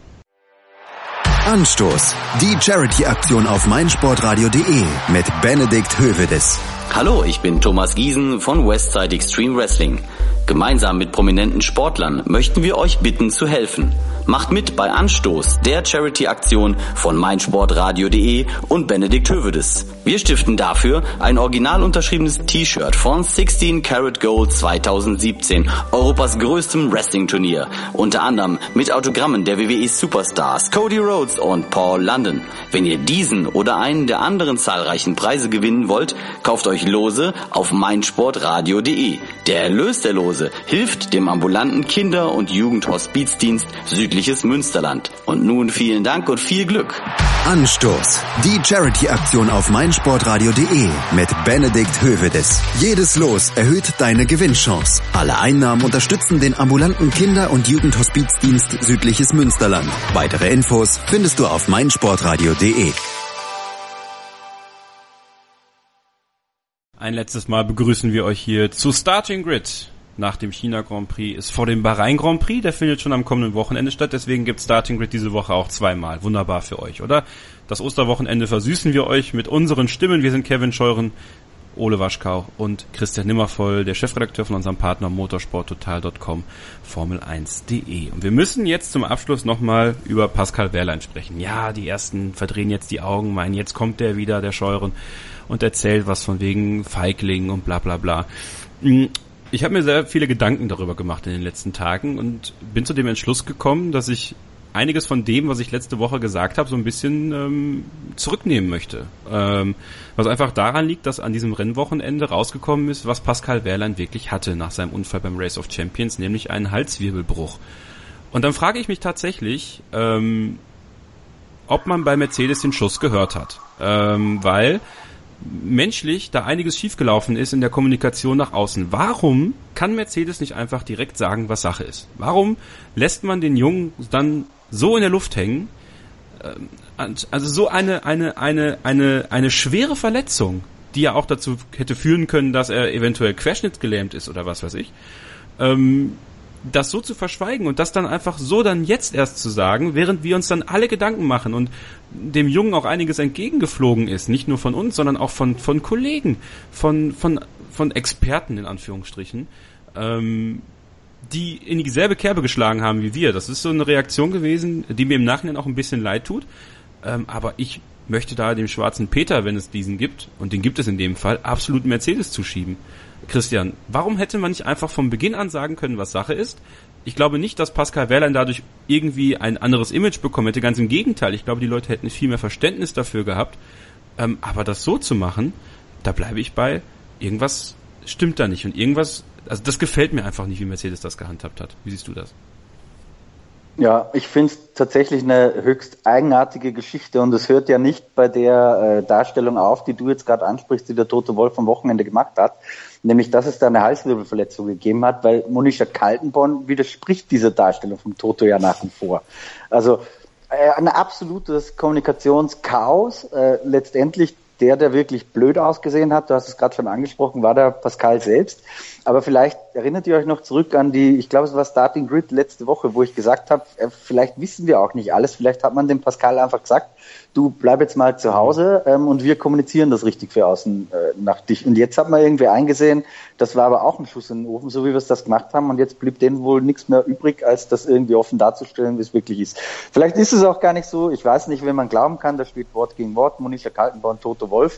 Anstoß, die Charity-Aktion auf meinsportradio.de mit Benedikt Hövedes. Hallo, ich bin Thomas Giesen von Westside Extreme Wrestling. Gemeinsam mit prominenten Sportlern möchten wir euch bitten zu helfen. Macht mit bei Anstoß, der Charity-Aktion von meinsportradio.de und Benedikt Hövedes. Wir stiften dafür ein original unterschriebenes T-Shirt von 16 Karat Gold 2017, Europas größtem Wrestling-Turnier. Unter anderem mit Autogrammen der WWE-Superstars Cody Rhodes und Paul London. Wenn ihr diesen oder einen der anderen zahlreichen Preise gewinnen wollt, kauft euch Lose auf meinsportradio.de. Der Erlös der Lose hilft dem ambulanten Kinder- und Jugendhospizdienst Südliches Münsterland. Und nun vielen Dank und viel Glück. Anstoß, die Charity-Aktion auf meinsportradio.de mit Benedikt Hövedes. Jedes Los erhöht deine Gewinnchance. Alle Einnahmen unterstützen den ambulanten Kinder- und Jugendhospizdienst Südliches Münsterland. Weitere Infos findest du auf meinsportradio.de. Ein letztes Mal begrüßen wir euch hier zu Starting Grid. Nach dem China Grand Prix ist vor dem Bahrain Grand Prix, der findet schon am kommenden Wochenende statt, deswegen gibt Starting Grid diese Woche auch 2-mal. Wunderbar für euch, oder? Das Osterwochenende versüßen wir euch mit unseren Stimmen. Wir sind Kevin Scheuren, Ole Waschkau und Christian Nimmervoll, der Chefredakteur von unserem Partner motorsporttotal.com, Formel1.de. Und wir müssen jetzt zum Abschluss nochmal über Pascal Wehrlein sprechen. Ja, die Ersten verdrehen jetzt die Augen, meinen, jetzt kommt der wieder, der Scheuren, und erzählt was von wegen Feigling und bla bla bla. Ich habe mir sehr viele Gedanken darüber gemacht in den letzten Tagen und bin zu dem Entschluss gekommen, dass ich einiges von dem, was ich letzte Woche gesagt habe, so ein bisschen zurücknehmen möchte. Was einfach daran liegt, dass an diesem Rennwochenende rausgekommen ist, was Pascal Wehrlein wirklich hatte nach seinem Unfall beim Race of Champions, nämlich einen Halswirbelbruch. Und dann frage ich mich tatsächlich, ob man bei Mercedes den Schuss gehört hat. Weil menschlich da einiges schiefgelaufen ist in der Kommunikation nach außen. Warum kann Mercedes nicht einfach direkt sagen, was Sache ist? Warum lässt man den Jungen dann so in der Luft hängen? Also so eine schwere Verletzung, die ja auch dazu hätte führen können, dass er eventuell querschnittsgelähmt ist oder was weiß ich. Das so zu verschweigen und das dann einfach so dann jetzt erst zu sagen, während wir uns dann alle Gedanken machen und dem Jungen auch einiges entgegengeflogen ist, nicht nur von uns, sondern auch von Kollegen, von Experten in Anführungsstrichen, die in dieselbe Kerbe geschlagen haben wie wir. Das ist so eine Reaktion gewesen, die mir im Nachhinein auch ein bisschen leid tut, aber ich möchte da dem schwarzen Peter, wenn es diesen gibt, und den gibt es in dem Fall, absolut Mercedes zuschieben. Christian, warum hätte man nicht einfach von Beginn an sagen können, was Sache ist? Ich glaube nicht, dass Pascal Wehrlein dadurch irgendwie ein anderes Image bekommen hätte. Ganz im Gegenteil. Ich glaube, die Leute hätten viel mehr Verständnis dafür gehabt. Aber das so zu machen, da bleibe ich bei, irgendwas stimmt da nicht. Und irgendwas, also das gefällt mir einfach nicht, wie Mercedes das gehandhabt hat. Wie siehst du das? Ja, ich finde es tatsächlich eine höchst eigenartige Geschichte und es hört ja nicht bei der Darstellung auf, die du jetzt gerade ansprichst, die der Toto Wolff am Wochenende gemacht hat, nämlich dass es da eine Halswirbelverletzung gegeben hat, weil Monisha Kaltenborn widerspricht dieser Darstellung vom Toto ja nach wie vor. Also ein absolutes Kommunikationschaos, letztendlich der wirklich blöd ausgesehen hat, du hast es gerade schon angesprochen, war der Pascal selbst. Aber vielleicht erinnert ihr euch noch zurück an ich glaube, es war Starting Grid letzte Woche, wo ich gesagt habe, vielleicht wissen wir auch nicht alles, vielleicht hat man dem Pascal einfach gesagt, du bleib jetzt mal zu Hause und wir kommunizieren das richtig für außen nach dich. Und jetzt hat man irgendwie eingesehen, das war aber auch ein Schuss in den Ofen, so wie wir es das gemacht haben und jetzt blieb denen wohl nichts mehr übrig, als das irgendwie offen darzustellen, wie es wirklich ist. Vielleicht ist es auch gar nicht so, ich weiß nicht, wenn man glauben kann, da steht Wort gegen Wort, Monisha Kaltenborn, Toto Wolff.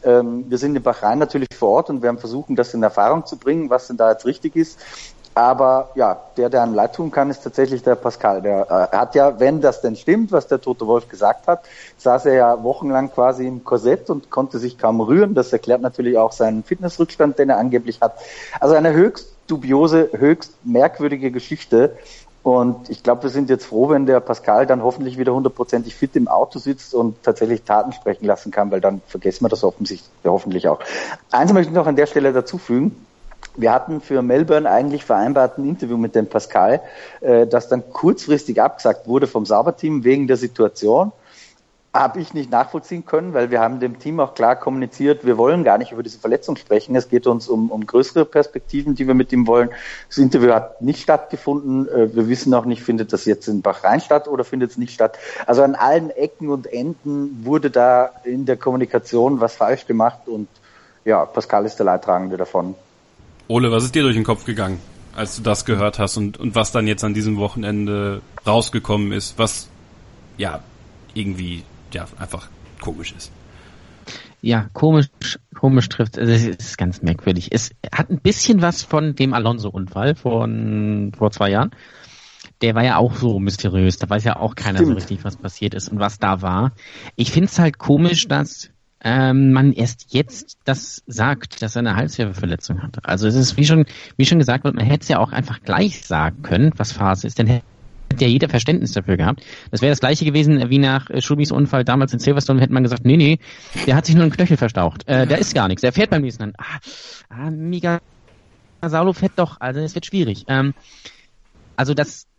Wir sind in Bahrain natürlich vor Ort und werden versuchen, das in Erfahrung zu bringen, was denn da jetzt richtig ist. Aber ja, der einem leid tun kann, ist tatsächlich der Pascal. Der hat ja, wenn das denn stimmt, was der Toto Wolff gesagt hat, saß er ja wochenlang quasi im Korsett und konnte sich kaum rühren. Das erklärt natürlich auch seinen Fitnessrückstand, den er angeblich hat. Also eine höchst dubiose, höchst merkwürdige Geschichte. Und ich glaube, wir sind jetzt froh, wenn der Pascal dann hoffentlich wieder 100%ig fit im Auto sitzt und tatsächlich Taten sprechen lassen kann, weil dann vergessen wir das offensichtlich, hoffentlich auch. Eins möchte ich noch an der Stelle dazu fügen. Wir hatten für Melbourne eigentlich vereinbart ein Interview mit dem Pascal, das dann kurzfristig abgesagt wurde vom Sauberteam wegen der Situation. Habe ich nicht nachvollziehen können, weil wir haben dem Team auch klar kommuniziert, wir wollen gar nicht über diese Verletzung sprechen. Es geht uns um größere Perspektiven, die wir mit ihm wollen. Das Interview hat nicht stattgefunden. Wir wissen auch nicht, findet das jetzt in Bahrain statt oder findet es nicht statt. Also an allen Ecken und Enden wurde da in der Kommunikation was falsch gemacht und ja, Pascal ist der Leidtragende davon. Ole, was ist dir durch den Kopf gegangen, als du das gehört hast und was dann jetzt an diesem Wochenende rausgekommen ist, was ja irgendwie einfach komisch ist? Ja, komisch trifft, also es ist ganz merkwürdig. Es hat ein bisschen was von dem Alonso-Unfall von vor 2 Jahren. Der war ja auch so mysteriös, da weiß ja auch keiner so richtig, was passiert ist und was da war. Ich finde es halt komisch, dass man erst jetzt das sagt, dass er eine Halswirbelverletzung hat. Also es ist, wie schon gesagt wird, man hätte es ja auch einfach gleich sagen können, was Phase ist, denn hätte ja jeder Verständnis dafür gehabt. Das wäre das gleiche gewesen wie nach Schubis Unfall damals in Silverstone, hätte man gesagt, nee, der hat sich nur einen Knöchel verstaucht. Da ist gar nichts, der fährt beim nächsten Mal. Mega Saulo fährt doch, also es wird schwierig. Also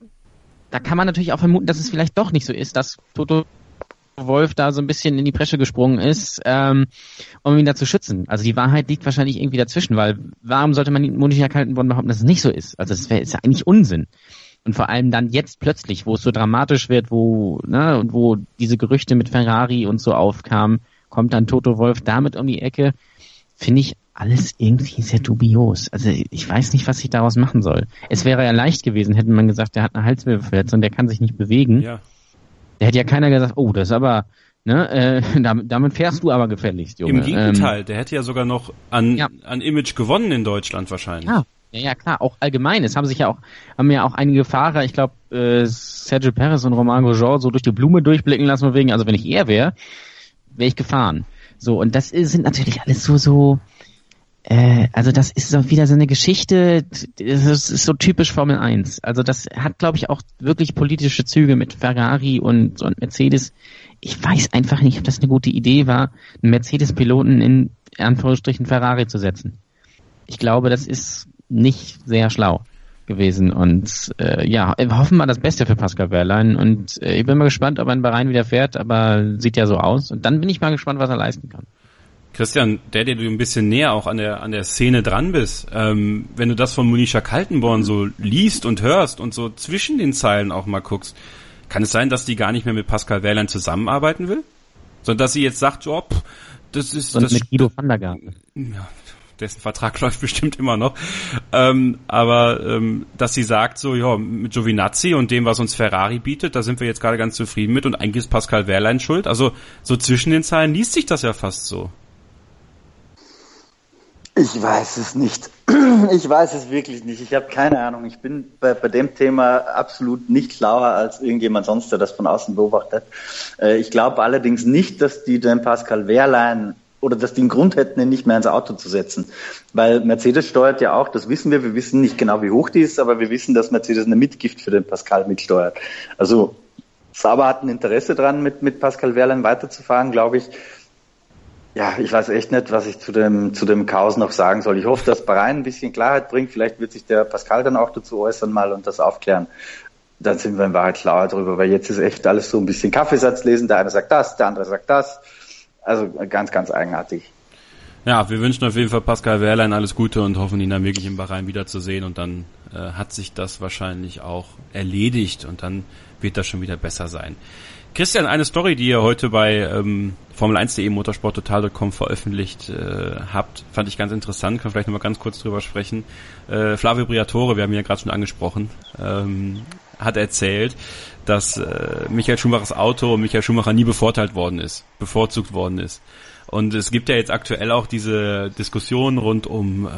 da kann man natürlich auch vermuten, dass es vielleicht doch nicht so ist, dass Toto Wolff da so ein bisschen in die Bresche gesprungen ist, um ihn da zu schützen. Also die Wahrheit liegt wahrscheinlich irgendwie dazwischen, weil warum sollte man Monisha Kaltenborn behaupten, dass es nicht so ist? Also das ist ja eigentlich Unsinn. Und vor allem dann jetzt plötzlich, wo es so dramatisch wird, wo diese Gerüchte mit Ferrari und so aufkamen, kommt dann Toto Wolff damit um die Ecke, finde ich alles irgendwie sehr dubios. Also ich weiß nicht, was ich daraus machen soll. Es wäre ja leicht gewesen, hätte man gesagt, der hat eine Halswirbelverletzung, der kann sich nicht bewegen. Ja. Da hätte ja keiner gesagt, oh, das ist aber, damit fährst du aber gefälligst, Junge. Im Gegenteil, der hätte ja sogar noch an Image gewonnen in Deutschland wahrscheinlich. Ja, klar, auch allgemein. Es haben ja auch einige Fahrer, ich glaube, Sergio Perez und Romain Grosjean so durch die Blume durchblicken lassen, von wegen, also wenn ich er wäre ich gefahren. So, und das sind natürlich alles also das ist so wieder so eine Geschichte, das ist so typisch Formel 1. Also das hat, glaube ich, auch wirklich politische Züge mit Ferrari und Mercedes. Ich weiß einfach nicht, ob das eine gute Idee war, einen Mercedes-Piloten in Anführungsstrichen Ferrari zu setzen. Ich glaube, das ist nicht sehr schlau gewesen und hoffen wir das Beste für Pascal Wehrlein und ich bin mal gespannt, ob er in Bahrain wieder fährt, aber sieht ja so aus und dann bin ich mal gespannt, was er leisten kann. Christian, der du ein bisschen näher auch an der Szene dran bist, wenn du das von Monisha Kaltenborn so liest und hörst und so zwischen den Zeilen auch mal guckst, kann es sein, dass die gar nicht mehr mit Pascal Wehrlein zusammenarbeiten will? Sondern dass sie jetzt sagt, das ist... Und das mit Guido van der Garde. Ja, dessen Vertrag läuft bestimmt immer noch. Aber dass sie sagt, mit Giovinazzi und dem, was uns Ferrari bietet, da sind wir jetzt gerade ganz zufrieden mit und eigentlich ist Pascal Wehrlein schuld. Also so zwischen den Zeilen liest sich das ja fast so. Ich weiß es nicht. Ich weiß es wirklich nicht. Ich habe keine Ahnung. Ich bin bei dem Thema absolut nicht schlauer als irgendjemand sonst, der das von außen beobachtet. Ich glaube allerdings nicht, dass die den Pascal Wehrlein oder dass die einen Grund hätten, ihn nicht mehr ins Auto zu setzen. Weil Mercedes steuert ja auch, das wissen wir wissen nicht genau, wie hoch die ist, aber wir wissen, dass Mercedes eine Mitgift für den Pascal mitsteuert. Also Sauber hat ein Interesse dran, mit Pascal Wehrlein weiterzufahren, glaube ich. Ja, ich weiß echt nicht, was ich zu dem Chaos noch sagen soll. Ich hoffe, dass Bahrain ein bisschen Klarheit bringt. Vielleicht wird sich der Pascal dann auch dazu äußern mal und das aufklären. Dann sind wir in Wahrheit schlauer drüber, weil jetzt ist echt alles so ein bisschen Kaffeesatz lesen. Der eine sagt das, der andere sagt das. Also ganz, ganz eigenartig. Ja, wir wünschen auf jeden Fall Pascal Wehrlein alles Gute und hoffen, ihn dann wirklich in Bahrain wiederzusehen. Und dann hat sich das wahrscheinlich auch erledigt und dann wird das schon wieder besser sein. Christian, eine Story, die ihr heute bei Formel1.de motorsporttotal.com veröffentlicht habt, fand ich ganz interessant. Können wir vielleicht nochmal ganz kurz drüber sprechen. Flavio Briatore, wir haben ihn ja gerade schon angesprochen, hat erzählt, dass Michael Schumachers Auto und Michael Schumacher nie bevorzugt worden ist. Und es gibt ja jetzt aktuell auch diese Diskussion rund um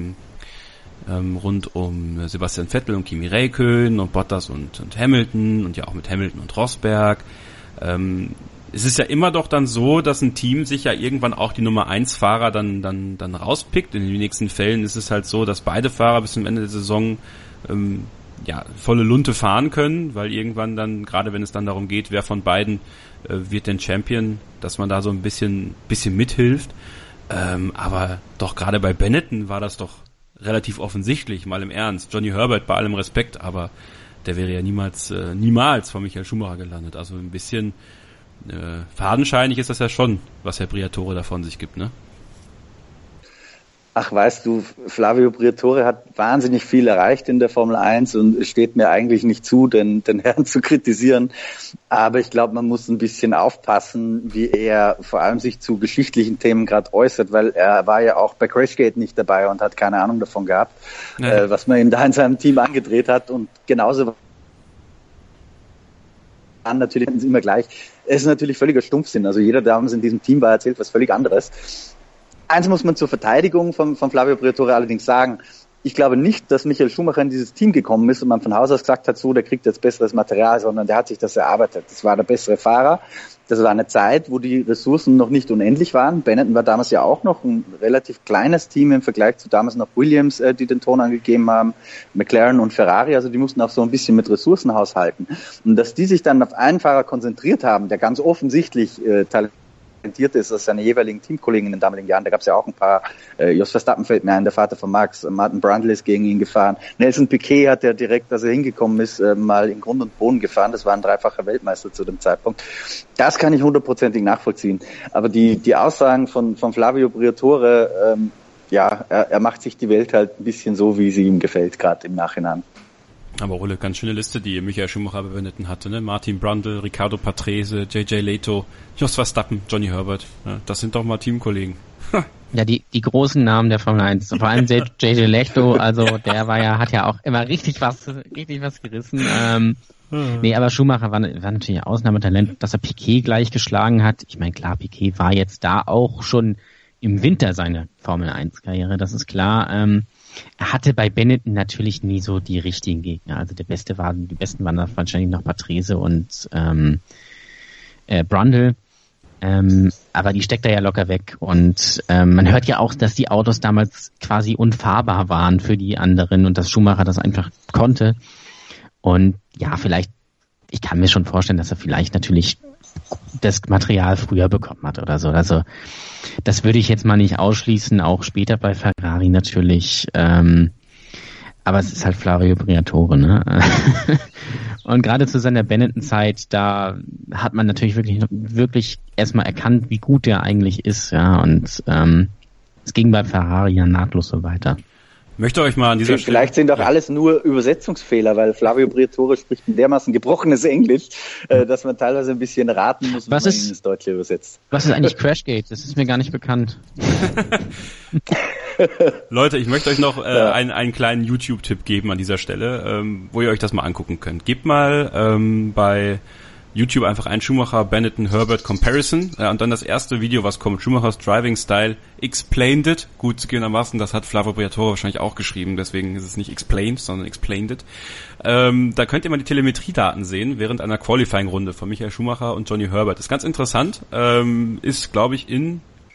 Sebastian Vettel und Kimi Räikkönen und Bottas und Hamilton und ja auch mit Hamilton und Rosberg. Es ist ja immer doch dann so, dass ein Team sich ja irgendwann auch die Nummer 1 Fahrer dann rauspickt. In den nächsten Fällen ist es halt so, dass beide Fahrer bis zum Ende der Saison volle Lunte fahren können, weil irgendwann dann, gerade wenn es dann darum geht, wer von beiden wird denn Champion, dass man da so ein bisschen mithilft. Aber doch gerade bei Benetton war das doch relativ offensichtlich, mal im Ernst. Johnny Herbert, bei allem Respekt, aber der wäre ja niemals von Michael Schumacher gelandet. Also ein bisschen fadenscheinig ist das ja schon, was Herr Briatore da von sich gibt, ne? Ach, weißt du, Flavio Briatore hat wahnsinnig viel erreicht in der Formel 1 und es steht mir eigentlich nicht zu, den Herrn zu kritisieren. Aber ich glaube, man muss ein bisschen aufpassen, wie er vor allem sich zu geschichtlichen Themen gerade äußert, weil er war ja auch bei Crashgate nicht dabei und hat keine Ahnung davon gehabt, was man ihm da in seinem Team angedreht hat. Und genauso natürlich immer gleich. Es ist natürlich völliger Stumpfsinn. Also jeder, der in diesem Team war, erzählt was völlig anderes. Eins muss man zur Verteidigung von Flavio Briatore allerdings sagen. Ich glaube nicht, dass Michael Schumacher in dieses Team gekommen ist und man von Haus aus gesagt hat, so, der kriegt jetzt besseres Material, sondern der hat sich das erarbeitet. Das war der bessere Fahrer. Das war eine Zeit, wo die Ressourcen noch nicht unendlich waren. Benetton war damals ja auch noch ein relativ kleines Team im Vergleich zu damals noch Williams, die den Ton angegeben haben, McLaren und Ferrari. Also die mussten auch so ein bisschen mit Ressourcen haushalten. Und dass die sich dann auf einen Fahrer konzentriert haben, der ganz offensichtlich talentiert ist als seine jeweiligen Teamkollegen in den damaligen Jahren. Da gab es ja auch ein paar, Jos Verstappen fällt mir ein, der Vater von Max, Martin Brundle ist gegen ihn gefahren. Nelson Piquet hat ja direkt, als er hingekommen ist, mal in Grund und Boden gefahren. Das war ein dreifacher Weltmeister zu dem Zeitpunkt. Das kann ich 100%ig nachvollziehen. Aber die Aussagen von Flavio Briatore, er macht sich die Welt halt ein bisschen so, wie sie ihm gefällt, gerade im Nachhinein. Aber Ole, ganz schöne Liste, die Michael Schumacher bei Benetton hatte, ne? Martin Brundle, Riccardo Patrese, JJ Lehto, Jos Verstappen, Johnny Herbert. Ja, das sind doch mal Teamkollegen. Ja, die großen Namen der Formel 1. Vor allem JJ Lehto, also der hat ja auch immer richtig was gerissen. Nee, aber Schumacher war natürlich ein Ausnahmetalent, dass er Piquet gleich geschlagen hat. Ich meine, klar, Piquet war jetzt da auch schon im Winter seine Formel 1 Karriere, das ist klar. Er hatte bei Benetton natürlich nie so die richtigen Gegner. Also die besten waren da wahrscheinlich noch Patrese und Brundle. Aber die steckt er ja locker weg. Und man hört ja auch, dass die Autos damals quasi unfahrbar waren für die anderen und dass Schumacher das einfach konnte. Und ja, vielleicht, ich kann mir schon vorstellen, dass er vielleicht natürlich das Material früher bekommen hat oder so. Also das würde ich jetzt mal nicht ausschließen, auch später bei Ferrari natürlich. Aber es ist halt Flavio Briatore, ne? Und gerade zu seiner Benetton-Zeit, da hat man natürlich wirklich erstmal erkannt, wie gut der eigentlich ist, ja. Und es ging bei Ferrari ja nahtlos so weiter. Möchte euch mal an dieser Stelle... Vielleicht sind doch alles nur Übersetzungsfehler, weil Flavio Briatore spricht ein dermaßen gebrochenes Englisch, dass man teilweise ein bisschen raten muss, wie man ihn ins Deutsche übersetzt. Was ist eigentlich Crashgate? Das ist mir gar nicht bekannt. Leute, ich möchte euch noch einen kleinen YouTube-Tipp geben an dieser Stelle, wo ihr euch das mal angucken könnt. Gebt mal bei YouTube einfach ein Schumacher, Benetton, Herbert Comparison und dann das erste Video, was kommt, Schumachers Driving Style Explained It. Gut, zugegebenermaßen, das hat Flavio Briatore wahrscheinlich auch geschrieben, deswegen ist es nicht Explained, sondern Explained It. Da könnt ihr mal die Telemetriedaten sehen, während einer Qualifying-Runde von Michael Schumacher und Johnny Herbert. Das ist ganz interessant, ist, glaube ich,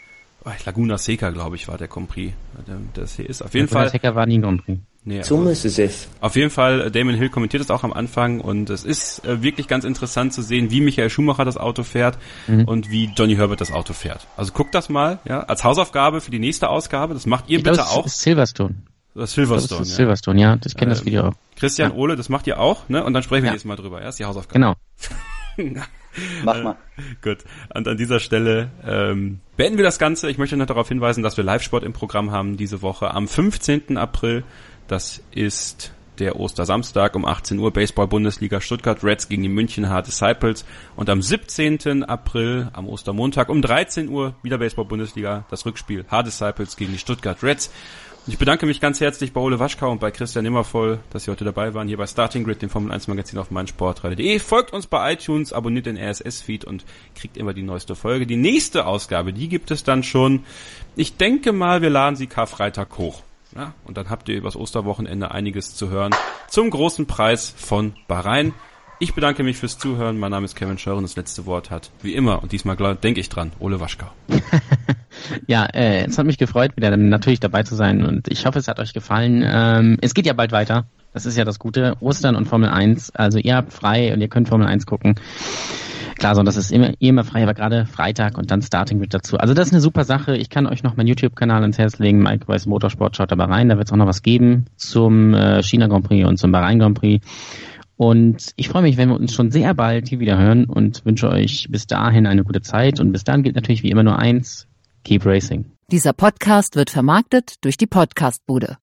Laguna Seca, glaube ich, war der Grand Prix. Das hier ist auf jeden Fall. Laguna Seca war nie ein Grand Prix. Nee, auf jeden Fall, Damon Hill kommentiert es auch am Anfang und es ist wirklich ganz interessant zu sehen, wie Michael Schumacher das Auto fährt und wie Johnny Herbert das Auto fährt. Also guckt das mal, ja, als Hausaufgabe für die nächste Ausgabe. Das macht ihr bitte auch. Das ist Silverstone. Das ist Silverstone, das ist Silverstone, ja. Ich kenne das Video auch. Christian, Ole, das macht ihr auch, ne? Und dann sprechen wir nächstes Mal drüber. Ja, ist die Hausaufgabe. Genau. Mach mal. Gut, und an dieser Stelle beenden wir das Ganze. Ich möchte noch darauf hinweisen, dass wir Live-Sport im Programm haben diese Woche am 15. April. Das ist der Ostersamstag um 18 Uhr, Baseball-Bundesliga Stuttgart Reds gegen die München Hard Disciples. Und am 17. April, am Ostermontag um 13 Uhr, wieder Baseball-Bundesliga, das Rückspiel Hard Disciples gegen die Stuttgart Reds. Und ich bedanke mich ganz herzlich bei Ole Waschkau und bei Christian Nimmervoll, dass Sie heute dabei waren, hier bei Starting Grid, dem Formel 1 Magazin auf meinsportradio.de. Folgt uns bei iTunes, abonniert den RSS-Feed und kriegt immer die neueste Folge. Die nächste Ausgabe, die gibt es dann schon, ich denke mal, wir laden sie Karfreitag hoch. Ja, und dann habt ihr übers Osterwochenende einiges zu hören zum großen Preis von Bahrain. Ich bedanke mich fürs Zuhören. Mein Name ist Kevin Scheuren. Das letzte Wort hat, wie immer, und diesmal denke ich dran, Ole Waschkau. Ja, es hat mich gefreut, wieder natürlich dabei zu sein und ich hoffe, es hat euch gefallen. Es geht ja bald weiter. Das ist ja das Gute. Ostern und Formel 1. Also ihr habt frei und ihr könnt Formel 1 gucken. Klar, so, das ist immer frei, aber gerade Freitag und dann Starting mit dazu. Also das ist eine super Sache. Ich kann euch noch meinen YouTube-Kanal ans Herz legen, Mike Weiß Motorsport, schaut da mal rein. Da wird es auch noch was geben zum China Grand Prix und zum Bahrain Grand Prix. Und ich freue mich, wenn wir uns schon sehr bald hier wieder hören und wünsche euch bis dahin eine gute Zeit. Und bis dahin gilt natürlich wie immer nur eins: Keep Racing. Dieser Podcast wird vermarktet durch die Podcastbude.